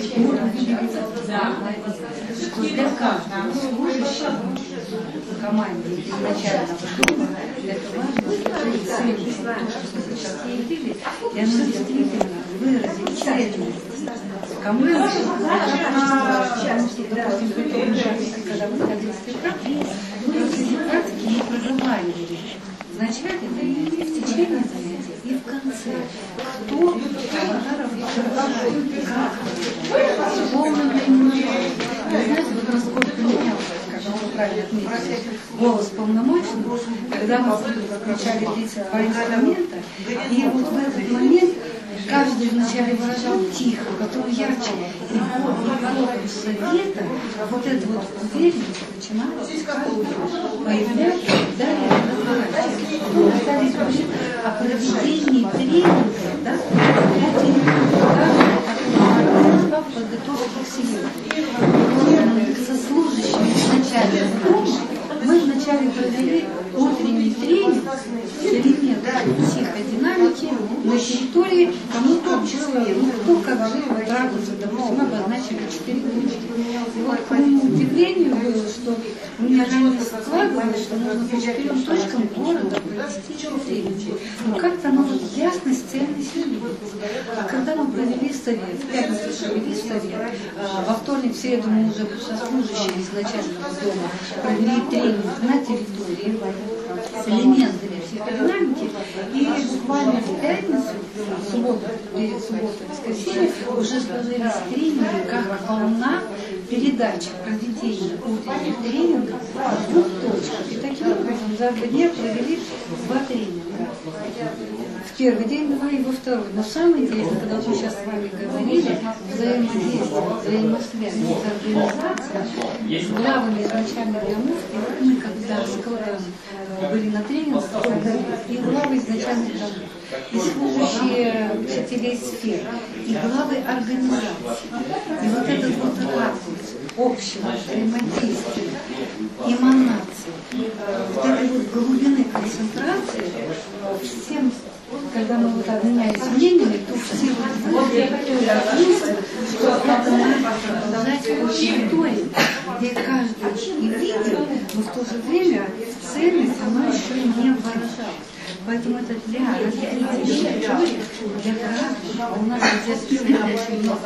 что для каждого служащего в команде изначально это важно, что сейчас заявили, и оно действительно выразить цельность команды, когда мы ходили с практики, мы практики не проговаривали в начале занятия, в течение занятия и в конце. Кто аватаров как полное понимание. Знаете, вот насколько меня, как вы правильно отметили, голос полномочный, когда мы включали 32 инструмента, и вот в этот момент каждый вначале выражал тихо, потом ярче. И вот совета, вот эта вот уверенность начинала появляться, далее разворачиваться. О проведении тренинга, да, подготовки к себе. Со служащими изначально дома мы вначале провели утренний тренинг с элементами психодинамики на территории, кому в том числе, ну кто как жил в радиусе, допустим, обозначили 4 точки. И вот к моему удивлению было, что у меня жизнь складывалась, что нужно по 4 точкам города провести тренинги. Но как-то оно вот ясность, цельность не было. А когда мы провели совет, в пятницу провели совет, во вторник, в среду мы уже со служащими из начального дома провели тренинг на территории с элементами психодинамики, и буквально в пятницу, в субботу, перед субботой, воскресенье, уже сложились тренинги, как волна передачи проведения утренних тренингов в 2 точках. И таким образом за 2 дня провели 2 тренинга. В первый день, 2 и во второй. Но самое интересное, когда мы сейчас с вами говорили, взаимодействие, взаимосвязь с организацией, с главами изначальных домов, и вот мы, когда с Кларом были на тренингах, и главы изначальных домов, и служащие учителей сфер, и главы организаций. И вот этот вот ракурс общего взаимодействия, эманации, вот этой вот глубины концентрации, всем, когда мы вот обменялись мнениями, то все что это надо продолжать аудиторию, где каждый и видит, но в то же время ценность оно еще не выражает. Поэтому это для развития аудитории, для каждого. У нас здесь специально очень много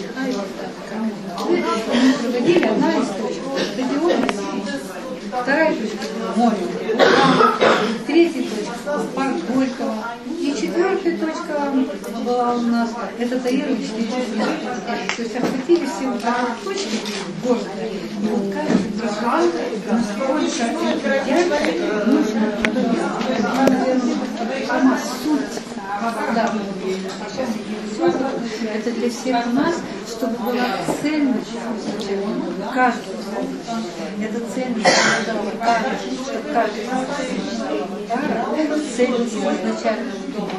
мы проводили одна из точек. Стадион, вторая точка – море. Третья точка – парк Горького. И 4-я точка была у нас, это Таирович 4. То есть охватили все вот эти точки города. И вот каждый проживал, насколько это нужно сама суть. Да. Это для всех нас, чтобы была цельность каждого. Это цельность, чтобы каждый цель изначального дома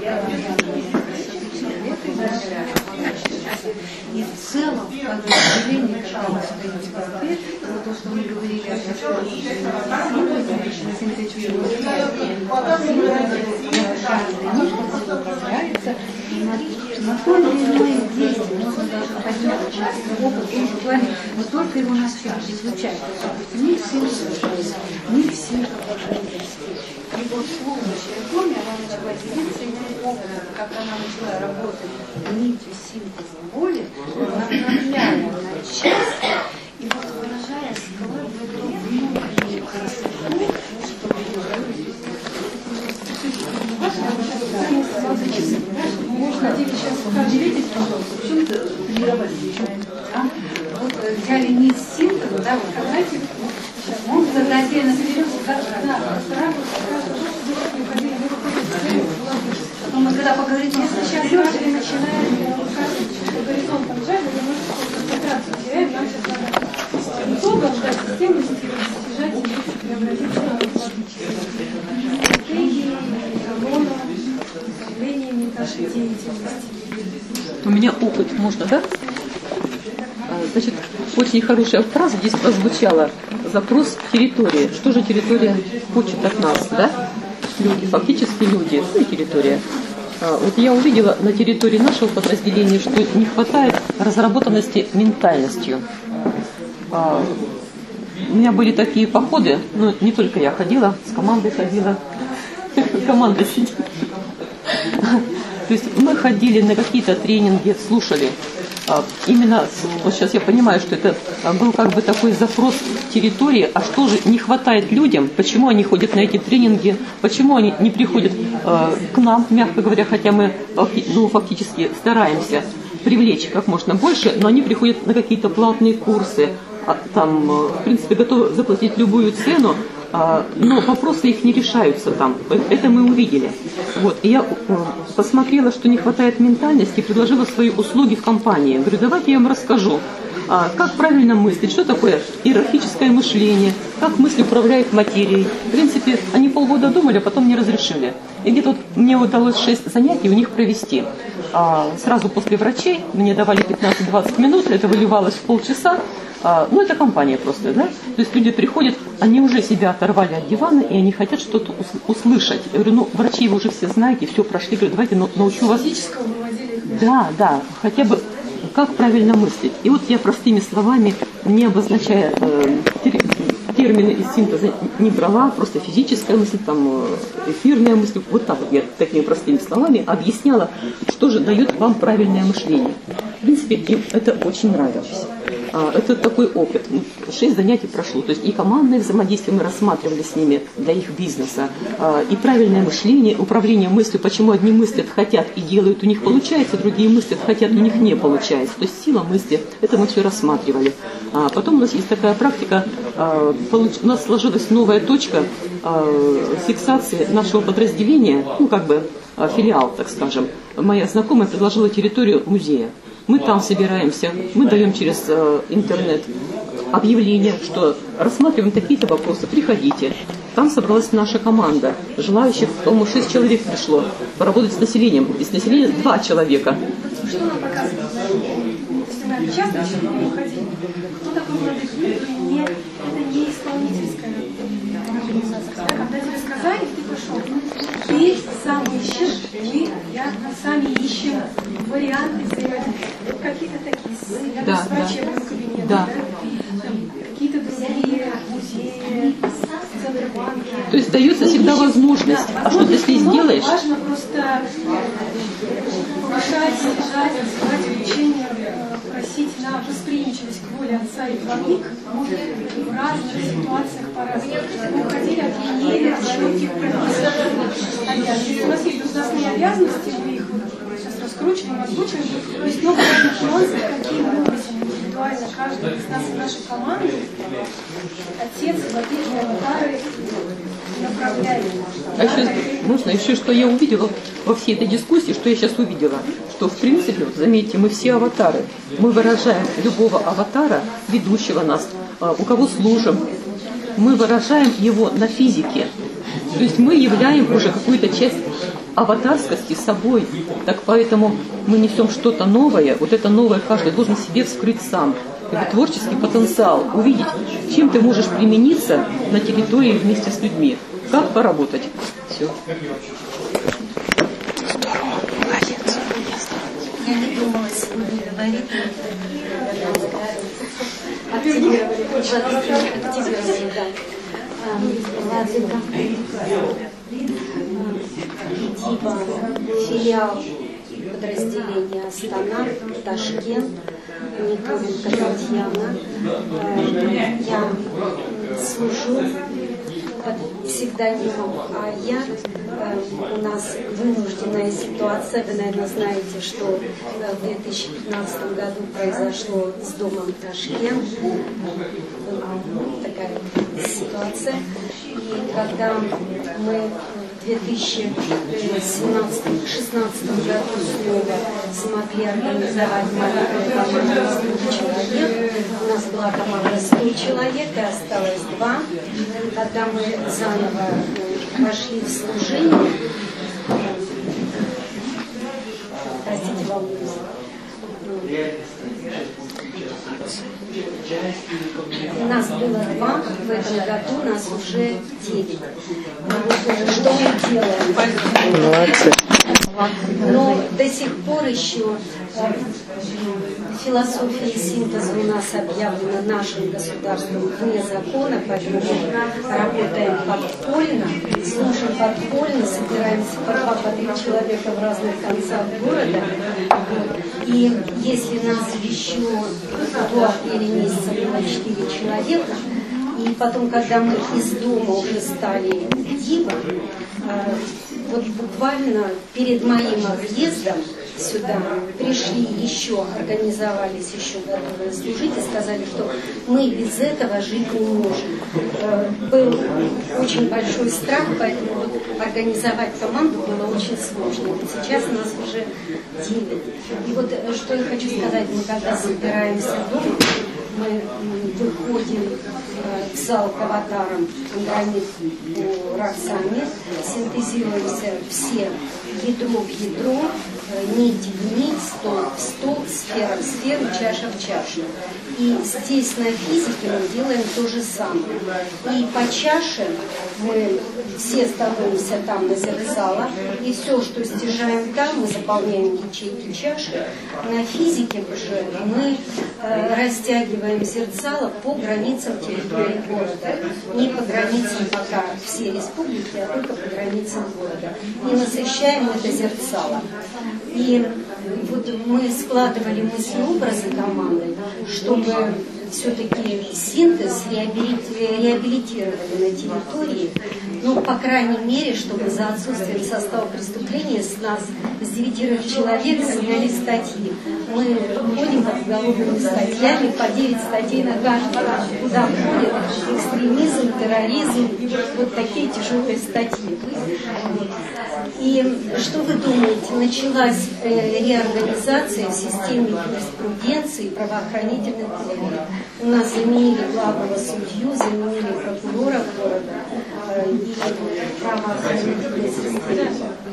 человека, и в целом, как бы, определение, которое стоит в конце, то, что мы говорили о на то или иное действие, мы должны поднять человека опыт, в том плане, мы только его начали изучать. Не все слушают, не все и вот служащая в доме, она начала делиться этим опытом, как она начала работать нитью синтеза воли, направляя на счастье, и вот выражая, складывая эту внутреннюю красоту, чтобы ее хотите сейчас поделитесь, пожалуйста, в чем-то тренировались? Вот взяли нить синтеза, да, вот давайте, он тогда отдельно соберется, потом мы когда поговорим, если сейчас каждый начинает горизонтом жать, мы немножко концентрацию теряем, нам сейчас надо не долго ждать системности, снижать и преобразиться в стратегии, романа, направлениями нашей деятельности. У меня опыт, можно, да? Значит, очень хорошая фраза здесь прозвучала. Запрос территории. Что же территория хочет от нас, да? Люди, фактически люди, ну и территория. Вот я увидела на территории нашего подразделения, что не хватает разработанности ментальностью. У меня были такие походы, но не только я ходила, с командой ходила. Команда сидит. То есть мы ходили на какие-то тренинги, слушали. Именно, вот сейчас я понимаю, что это был как бы такой запрос территории, а что же не хватает людям, почему они ходят на эти тренинги, почему они не приходят к нам, мягко говоря, хотя мы фактически стараемся привлечь как можно больше, но они приходят на какие-то платные курсы, там, в принципе, готовы заплатить любую цену, но вопросы их не решаются там. Это мы увидели. Вот. И я посмотрела, что не хватает ментальности, и предложила свои услуги в компании. Говорю, давайте я вам расскажу, как правильно мыслить, что такое иерархическое мышление, как мысль управляет материей. В принципе, они полгода думали, а потом не разрешили. И где-то вот мне удалось 6 занятий у них провести. Сразу после врачей мне давали 15-20 минут, это выливалось в полчаса. Ну, это компания просто, да? То есть люди приходят, они уже себя оторвали от дивана, и они хотят что-то услышать. Я говорю, ну, врачи вы уже все знаете, все прошли, говорю, давайте научу вас. Да, хотя бы как правильно мыслить. И вот я простыми словами, не обозначая термины из синтеза, не брала, просто физическая мысль, там, эфирная мысль, вот так вот я такими простыми словами объясняла, что же дает вам правильное мышление. В принципе, им это очень нравилось. Это такой опыт. 6 занятий прошло. То есть и командное взаимодействие мы рассматривали с ними для их бизнеса, и правильное мышление, управление мыслью, почему одни мыслят, хотят и делают, у них получается, другие мыслят, хотят, у них не получается. То есть сила мысли, это мы все рассматривали. Потом у нас есть такая практика, у нас сложилась новая точка фиксации нашего подразделения, ну как бы филиал, так скажем. Моя знакомая предложила территорию музея. Мы там собираемся, мы даем через интернет объявление, что рассматриваем такие-то вопросы, приходите. Там собралась наша команда. Желающих, по-моему, 6 человек пришло поработать с населением. Из населения 2 человека. Что нам показывает? Если мы сейчас начнем выходить, кто такой владыка? Это не исполнительская организация. Да? Когда тебе сказали, ты пошел. Ты сам ищешь, мы сами ищем варианты взаимодействия. Какие-то такие с врачебным кабинетом, да? Какие-то другие музеи, центры банки. То есть дается всегда возможность. А что ты с ней сделаешь? Важно просто повышать, снижать, развивать увеличение, просить на восприимчивость к воле отца и двойник в разных ситуациях по-разному. Мы уходили от линейных, четких прописок. У нас есть должностные обязанности, мы их сейчас раскручиваем, озвучиваем. То есть много разных нюансов, какие мы носим индивидуально, каждый из нас и нашей команды. Отец, владыки, аватары направляют. А еще, можно еще, что я увидела во всей этой дискуссии, что я сейчас увидела, что в принципе, вот заметьте, мы все аватары. Мы выражаем любого аватара, ведущего нас, у кого служим, мы выражаем его на физике. То есть мы являем уже какую-то часть аватарскости собой. Так поэтому мы несем что-то новое. Вот это новое каждый должен себе вскрыть сам. Это творческий потенциал. Увидеть, чем ты можешь примениться на территории вместе с людьми. Как поработать. Все. Я не думала сегодня говорить. Владыка, Диба, филиал подразделения Астана, Ташкент, Николенко Татьяна. Я служу под псевдонимом Ая. У нас вынужденная ситуация. Вы, наверное, знаете, что в 2015 году произошло с домом Ташкент. Такая ситуация. И когда мы в 2016 году снова смогли организовать маленькую команду 100 человек, у нас была команда 100 человек, и осталось 2. Когда мы заново вошли в служение, простите, волнуюсь. Нас было 2, в этом году нас уже 9. Что мы делаем? Молодцы. Но до сих пор еще философия синтеза у нас объявлена нашим государством вне закона, поэтому мы работаем подпольно, служим подпольно, собираемся по 2-3 человека в разных концах города. И если нас еще до апреля месяца было 4 человека, и потом, когда мы из дома уже стали Диба, вот буквально перед моим отъездом сюда пришли еще, организовались еще готовые служить и сказали, что мы без этого жить не можем. Был очень большой страх, поэтому вот организовать команду было очень сложно. Вот сейчас у нас уже 9. И вот что я хочу сказать, мы когда собираемся дома, мы выходим в зал к аватарам Андромед Роксане, синтезируемся все ядро в ядро, нить в нить, столб в столб, сфера в сферу, чаша в чашу. И здесь на физике мы делаем то же самое. И по чаше мы все становимся там на зеркало, и все, что стяжаем там, мы заполняем ячейки чаши. На физике уже мы растягиваем зеркало по границам территории города. Не по границам пока всей республики, а только по границам города. И насыщаем это зеркало. И вот мы складывали мысли-образы команды, чтобы все-таки синтез реабилитировали на территории, ну, по крайней мере, чтобы за отсутствием состава преступления с нас, с 9 человек, сняли статьи. Мы ходим под уголовными статьями, по 9 статей на каждого, куда входит экстремизм, терроризм, вот такие тяжелые статьи. И что вы думаете, началась реорганизация в системе юриспруденции и правоохранительных органов. У нас заменили главного судью, заменили прокурора города и правоохранительные системы.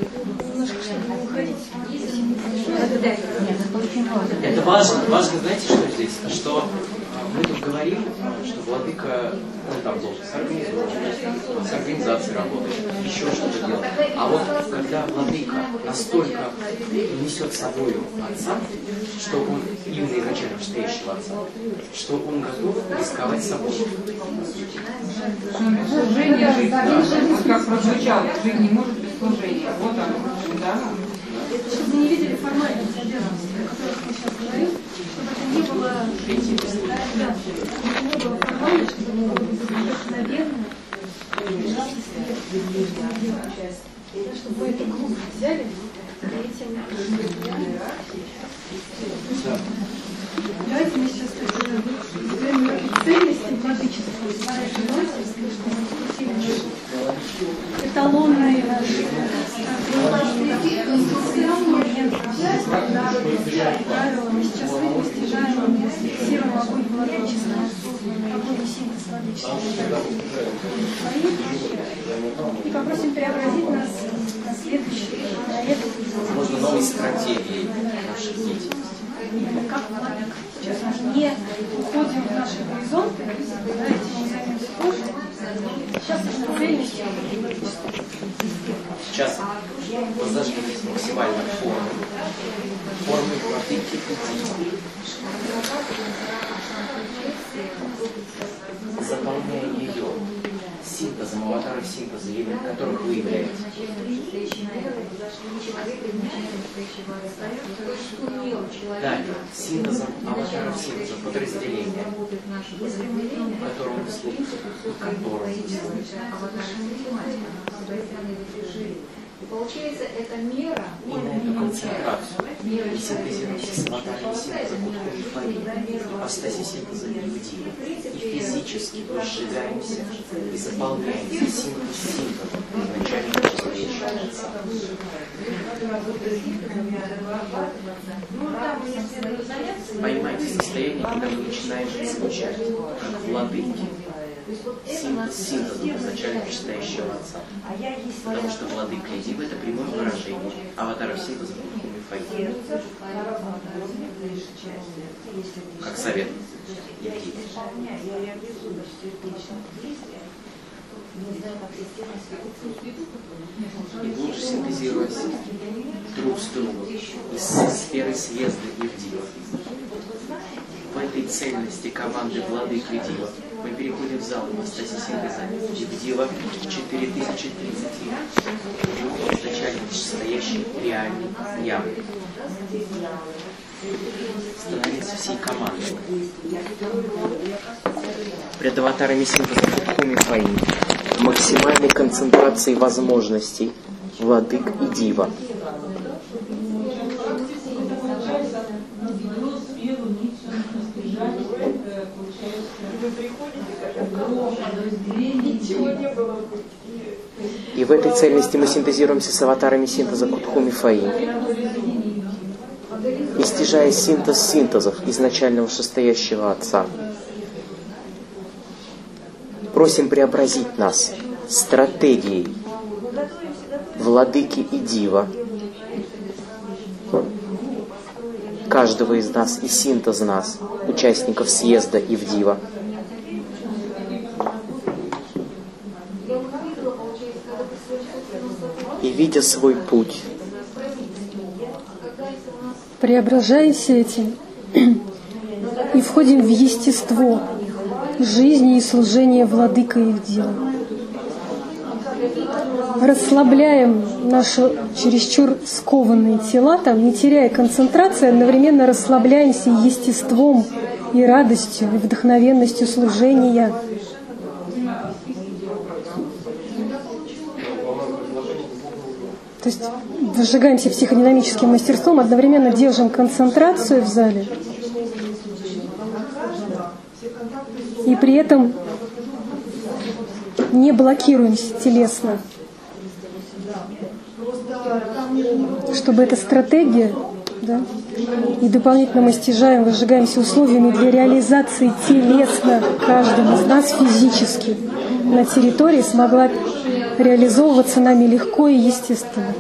Это важно, знаете, что здесь? Что мы тут говорим, что владыка, он там должен с организацией работать, еще что-то делать. А вот когда владыка настолько несет с собой отца, что он именно изначально настоящего отца, что он готов рисковать собой. Служение жизни, да. Как прозвучало, жить не может без служения. Вот оно, да. Чтобы вы не видели формальную задержанность, о которой мы сейчас говорим, чтобы это не было, не было формально, чтобы не было вдохновенно, чтобы мы эту группу взяли и этим. Давайте мы сейчас говорим о ценности владычества, эталонные правила. Мы сейчас стяжаем, фиксируем огонь владычества, огонь синтез владычества. И попросим преобразить нас на следующий проект. Возможно, новые стратегии наших деятельности. Как владык. Сейчас мы не уходим в наши горизонты, знаете, мы займемся тоже. Сейчас нужно цельностью. Сейчас зажглись максимально формы владыки. Заполняя ее синтезом, аватаров синтеза, которых вы являетесь. Далее, синтезом аватаров синтеза, подразделения, которому вы служите, И получается, эта мера, и на эту концентрацию и синтезируйте с аватарами синтеза ипостаси синтеза невидимы. И физически мы сжигаемся и заполняемся синтезом изначально чистейшего Отца. Поймайте состояние, когда мы начинаем звучать как владыки. Синтезом изначально чистейшего Отца. Потому что владыка и дива — это прямое выражение аватаров синтеза Мифаи. Как совет. И лучше синтезировать друг с другом из сферы съезда и дива. В этой цельности команды владык и дива мы переходим в зал ипостаси синтеза и в дива 4030 изначально настоящий, реальный, явный. Становится всей командой. Пред аватарами синтеза Кутхуми Фаи в максимальной концентрации возможностей владык и дива. И в этой цельности мы синтезируемся с аватарами синтеза Кутхуми Фаи, истяжая синтез синтезов изначального состоящего Отца. Просим преобразить нас стратегией владыки и дива, каждого из нас и синтез нас, участников съезда и в дива. И видя свой путь, преображаемся этим и входим в естество жизни и служения владыка и дива. Расслабляем наши чересчур скованные тела, там, не теряя концентрации, одновременно расслабляемся естеством и радостью, и вдохновенностью служения. То есть выжигаемся психодинамическим мастерством, одновременно держим концентрацию в зале и при этом не блокируемся телесно. Чтобы эта стратегия, да, и дополнительно мы стяжаем, выжигаемся условиями для реализации телесно каждого из нас физически на территории смогла реализовываться нами легко и естественно.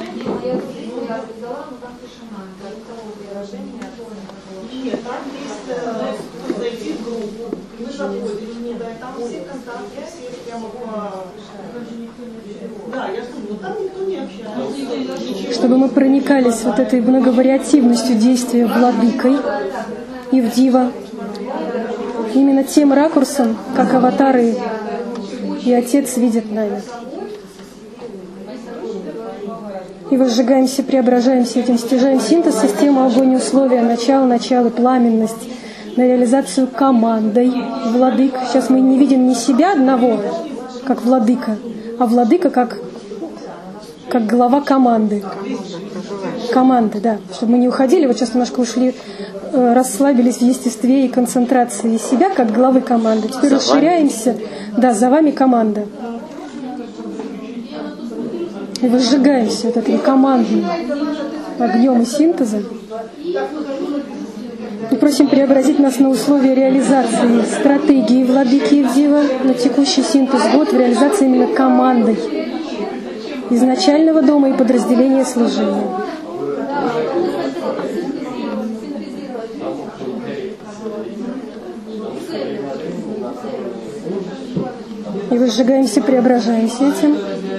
Чтобы мы проникались вот этой многовариативностью действия владыкой и в дива, именно тем ракурсом, как аватары и Отец видят нами. И возжигаемся, преображаемся этим, стяжаем синтез, систему, огонь, условия, начало, пламенность, на реализацию командой владык. Сейчас мы не видим не себя одного, как владыка, а владыка как глава команды. Команды, да. Чтобы мы не уходили, вот сейчас немножко ушли, расслабились в естестве и концентрации себя, как главы команды. Теперь расширяемся. Да, за вами команда. И возжигаемся вот этим командным огнем и синтезом. Мы просим преобразить нас на условия реализации стратегии владыки Ивдива на текущий синтез год в реализации именно командой изначального дома и подразделения служения. И возжигаемся, преображаемся этим.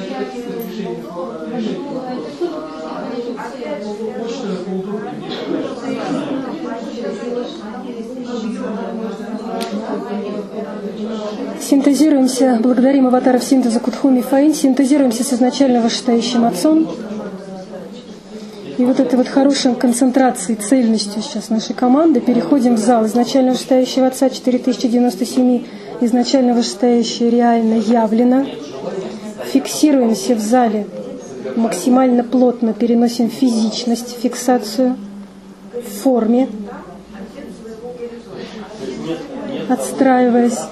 Синтезируемся, благодарим аватаров синтеза Кутхуми Фаин, синтезируемся с изначально вышестоящим Отцом. И вот этой вот хорошей концентрацией, цельностью сейчас нашей команды переходим в зал изначально вышестоящего Отца 4097, изначально вышестоящее реально явлено. Фиксируемся в зале, максимально плотно переносим физичность, фиксацию в форме, отстраиваясь.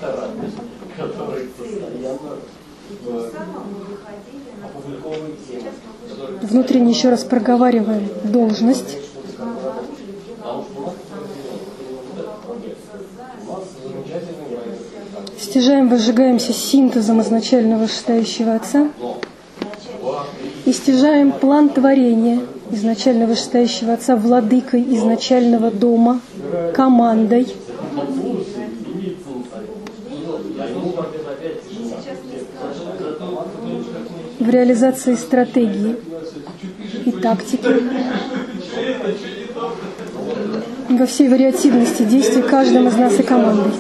Внутренне еще раз проговариваем должность. Стяжаем, возжигаемся синтезом изначального вышестоящего Отца. И стяжаем план творения изначально вышестоящего Отца владыкой изначального дома, командой. В реализации стратегии и тактики, во всей вариативности действий каждым из нас и командой.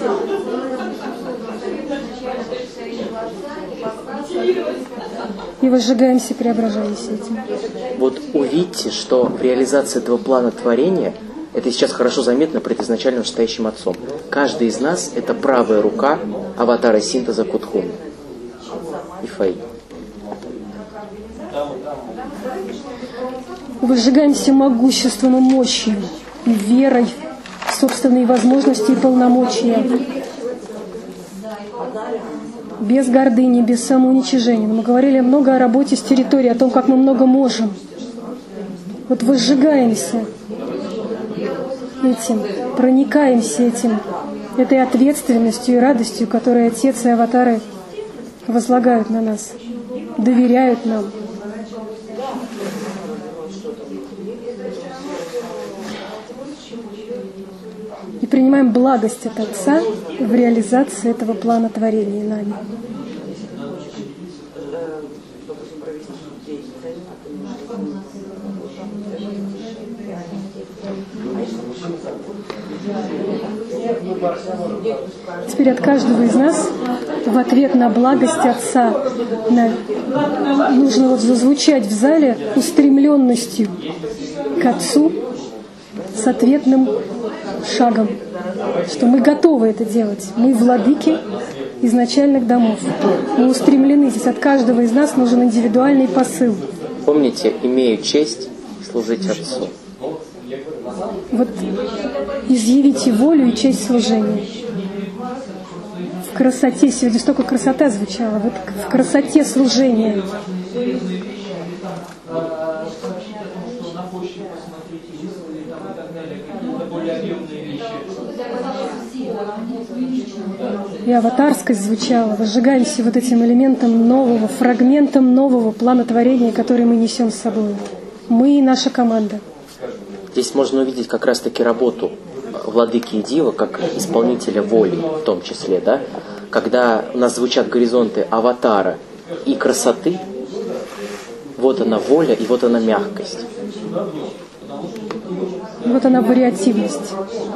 И возжигаемся, преображаемся этим. Вот увидьте, что в реализации этого плана творения, это сейчас хорошо заметно пред изначально вышестоящим Отцом, каждый из нас — это правая рука аватара синтеза Кутхуми и Фаи. Возжигаемся могуществом и мощью, и верой в собственные возможности и полномочия. Без гордыни, без самоуничижения. Но мы говорили много о работе с территорией, о том, как мы много можем. Вот возжигаемся этим, проникаемся этим, этой ответственностью и радостью, которые Отец и аватары возлагают на нас, доверяют нам. И принимаем благость от Отца в реализации этого плана творения нами. Теперь от каждого из нас в ответ на благость Отца нужно вот зазвучать в зале устремленностью к Отцу с ответным шагом, что мы готовы это делать. Мы владыки изначальных домов. Мы устремлены. Здесь от каждого из нас нужен индивидуальный посыл. Помните, имею честь служить Отцу. Вот изъявите волю и честь служения. В красоте, сегодня столько красота звучала, вот в красоте служения. И аватарскость звучала. Возжигаемся вот этим элементом нового, фрагментом нового плана творения, который мы несем с собой. Мы и наша команда. Здесь можно увидеть как раз-таки работу владыки Идива как исполнителя воли в том числе, да? Когда у нас звучат горизонты аватара и красоты, вот она воля и вот она мягкость. Вот она вариативность.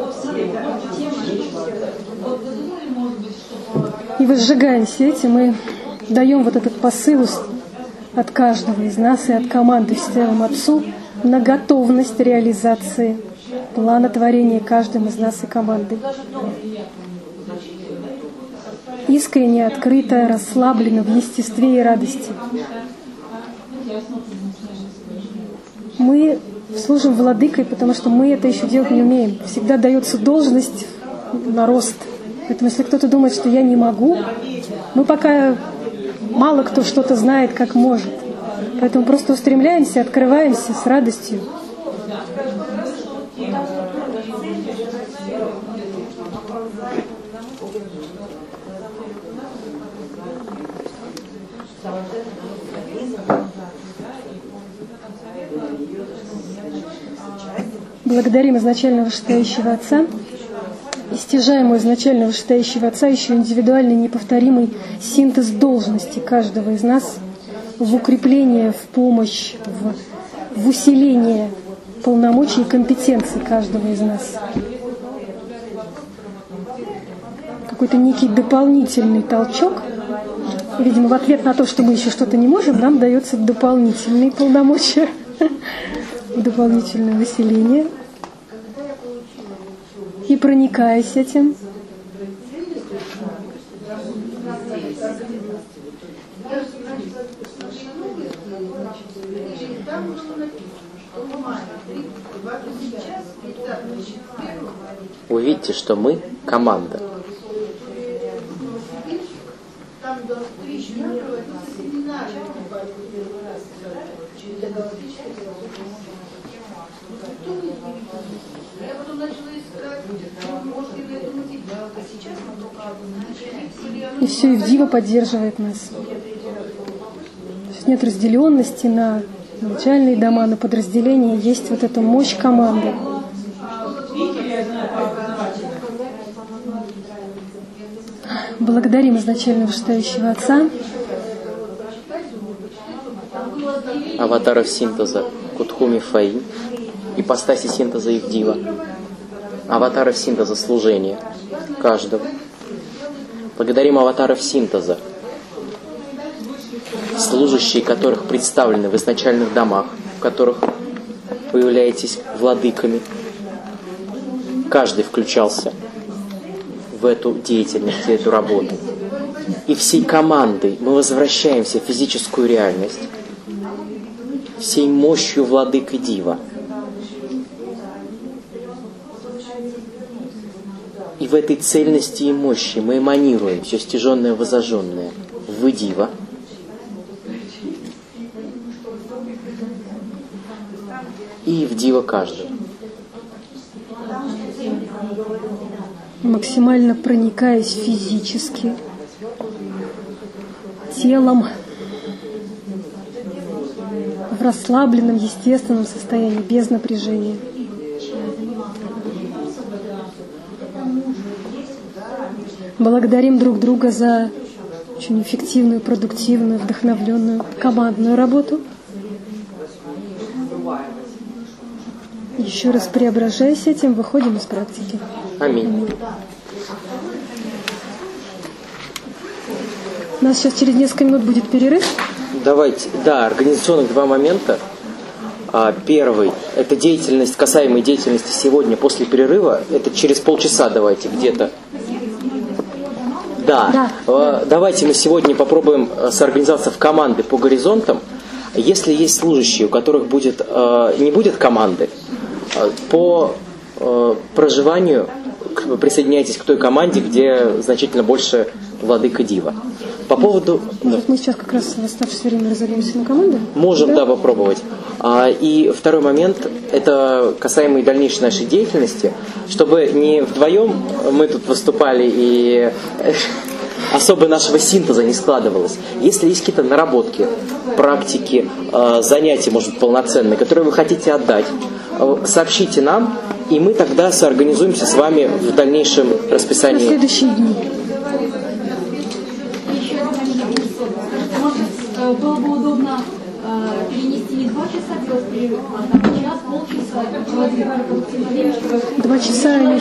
И возжигаемся этим, и даем вот этот посыл от каждого из нас и от команды в целом Отцу на готовность реализации плана творения каждым из нас и командой. Искренне, открыто, расслабленно, в естестве и радости. Мы служим владыкой, потому что мы это еще делать не умеем. Всегда дается должность на рост. Поэтому если кто-то думает, что я не могу, мы пока мало кто что-то знает, как может. Поэтому просто устремляемся, открываемся с радостью. Благодарим изначально вышестоящего Отца, и стяжаем у изначально вышестоящего Отца еще индивидуальный неповторимый синтез должности каждого из нас в укрепление, в помощь, в усиление полномочий и компетенций каждого из нас. Какой-то некий дополнительный толчок. Видимо, в ответ на то, что мы еще что-то не можем, нам дается дополнительные полномочия, дополнительное усиление. И проникаясь этим, увидьте, что мы команда. и все Ивдива поддерживает нас. То есть нет разделенности на начальные дома, на подразделения. Есть вот эта мощь команды. Благодарим изначально вышестоящего Отца, аватаров синтеза Кутхуми Фаи, ипостаси синтеза Ивдива, аватаров синтеза служения каждого. Благодарим аватаров синтеза, служащие которых представлены в изначальных домах, в которых вы являетесь владыками. Каждый включался в эту деятельность, в эту работу. И всей командой мы возвращаемся в физическую реальность, всей мощью владык и дива. И в этой цельности и мощи мы эманируем все стяженное, возожженное в дива. И в дива каждого. Максимально проникаясь физически, телом, в расслабленном, естественном состоянии, без напряжения. Благодарим друг друга за очень эффективную, продуктивную, вдохновленную командную работу. Еще раз преображаясь этим, выходим из практики. Аминь. У нас сейчас через несколько минут будет перерыв. Давайте, да, организационных два момента. Первый – это деятельность, касаемая деятельности сегодня после перерыва. Это через полчаса давайте где-то. Да. Давайте мы сегодня попробуем соорганизоваться в команды по горизонтам. Если есть служащие, у которых не будет команды, по проживанию присоединяйтесь к той команде, где значительно больше владык и дива. По поводу... Может, мы сейчас как раз в оставшееся время разобьемся на команды? Можем, да, попробовать. И второй момент, это касаемый дальнейшей нашей деятельности, чтобы не вдвоем мы тут выступали и особо нашего синтеза не складывалось. Если есть какие-то наработки, практики, занятия, может быть, полноценные, которые вы хотите отдать, сообщите нам, и мы тогда соорганизуемся с вами в дальнейшем расписании. На следующие дни. Может, было бы удобно перенести не 2 часа делать перерыв, а час, полчаса. 2 часа.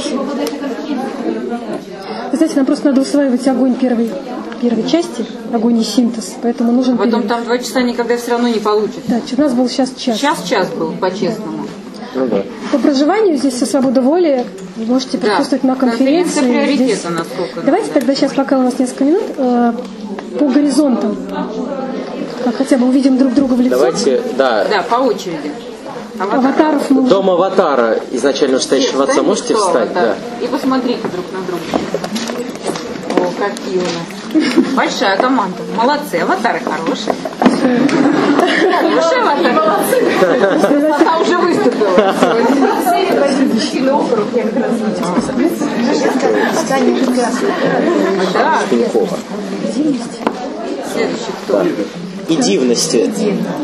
Вы знаете, нам просто надо усваивать огонь первой части, огонь и синтез, поэтому нужен Потом перерыв. там 2 часа никогда все равно не получится. Да, у нас был сейчас час. Час был, по-честному. Ну, да. По проживанию здесь со свобода воли вы можете присутствовать на конференции. Конференция Здесь... приоритета, насколько. Давайте тогда сейчас, пока у нас несколько минут, по горизонтам. Как хотя бы увидим друг друга в лицо. Давайте, да. Да, по очереди. Аватаров мы Дом аватара изначально стоящего отца можете встать? Да. И посмотрите друг на друга. О, какие у нас. Большая команда. Молодцы, аватары хорошие. Хорошие аватары. Молодцы. Она уже выступила. Следующий округ я как раз Да. Следующий кто? И дивности.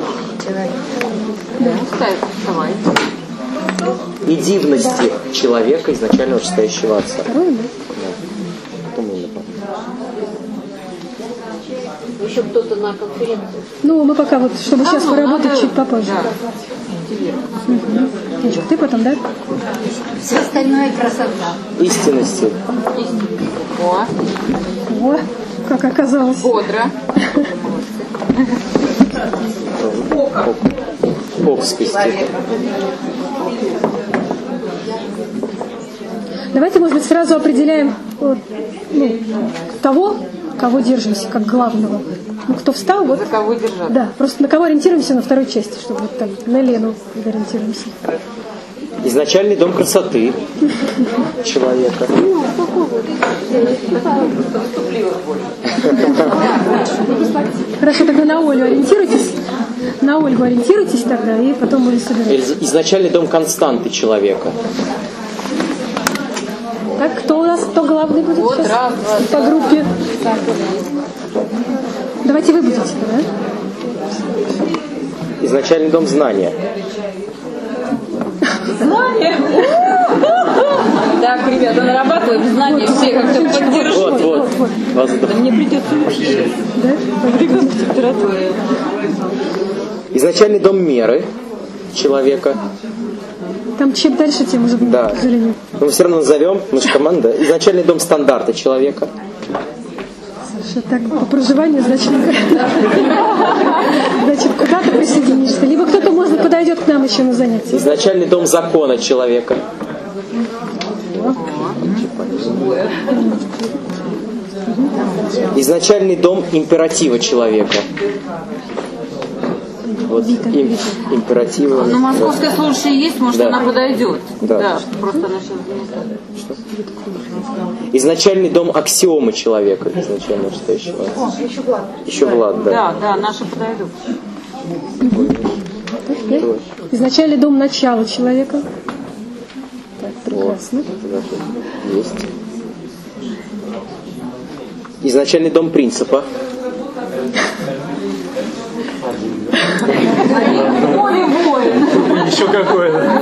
Давай. И дивности человека, изначально вышестоящего Отца. Еще кто-то на конференции. Ну, мы пока вот, чтобы сейчас поработать чуть попозже. Девочка, ты потом, да? Все остальное красота. Истинности. О, как оказалось. Бодро. Богскости. Давайте, может быть, сразу определяем вот, того, кого держимся, как главного. Ну, кто встал, вот. За кого держаться? Да, просто на кого ориентируемся на второй части, чтобы вот там на Лену ориентируемся. Изначальный дом красоты человека. Хорошо, тогда на Олю ориентируйтесь. На Ольгу ориентируйтесь тогда, и потом будем собирать. Изначальный дом константы человека. Так, кто у нас, кто главный будет вот сейчас? Раз, по группе. Давайте вы будете, да? Изначальный дом знания. Знания? Так, ребята, нарабатываем знания все как-то поддерживают. Вот. Да мне придется учить. Да? Изначальный дом меры человека. Там чем дальше, тем уже будет, да. К сожалению. Но мы все равно назовем, мы же команда. Изначальный дом стандарта человека. Саша, так по проживанию, значит, куда-то присоединишься. Либо кто-то, может, подойдет к нам еще на занятия. Изначальный дом закона человека. Изначальный дом императива человека. Вот императива. Ну, московская слушая есть, может, да. она подойдет. Да. Просто она сейчас... Изначальный дом аксиомы человека. Изначально вышестоящего. Еще Влад, да. Да, наши подойдут. Изначальный дом начала человека. Так, прекрасно. Есть. Изначальный дом принципа. Еще какой-то.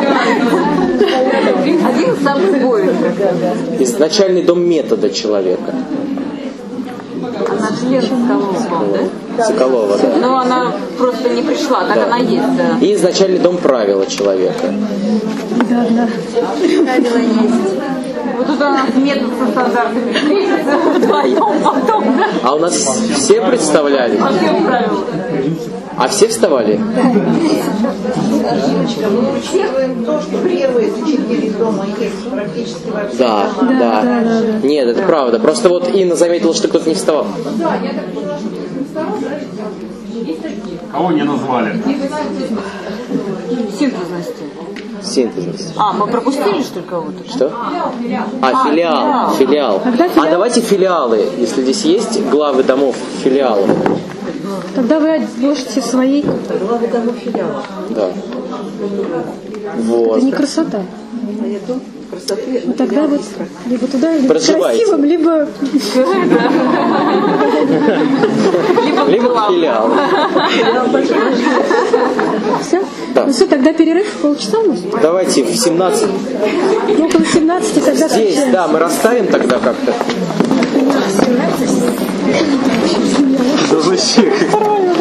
Один самый воин. Изначальный дом метода человека. Она член Соколова, да? Соколова, да. Но она просто не пришла, так да. Она есть, да. И изначальный дом правила человека. Да. Правила есть. Вот тут у нас метод со стандартами встретится вдвоем потом. А у нас все представляли? А все вставали? То, что первые учители дома есть практически во всех. Да. Нет, это правда. Просто вот Инна заметила, что кто-то не вставал. Да, я так поняла, что не вставал. Кого не назвали? Синтезность. А, мы пропустили, что ли, кого-то? Что? Филиал. А давайте филиалы, если здесь есть главы домов филиалов. Тогда вы отложите свои. Главы домов филиалов. Да. Вот. Это не красота. Ну, тогда вот либо туда, либо красивым, либо филиал. Все? Да. Ну все, тогда перерыв полчаса у нас? Давайте в 17. Ну, около 17 тогда. Здесь, да, мы расставим тогда как-то. Да зачем?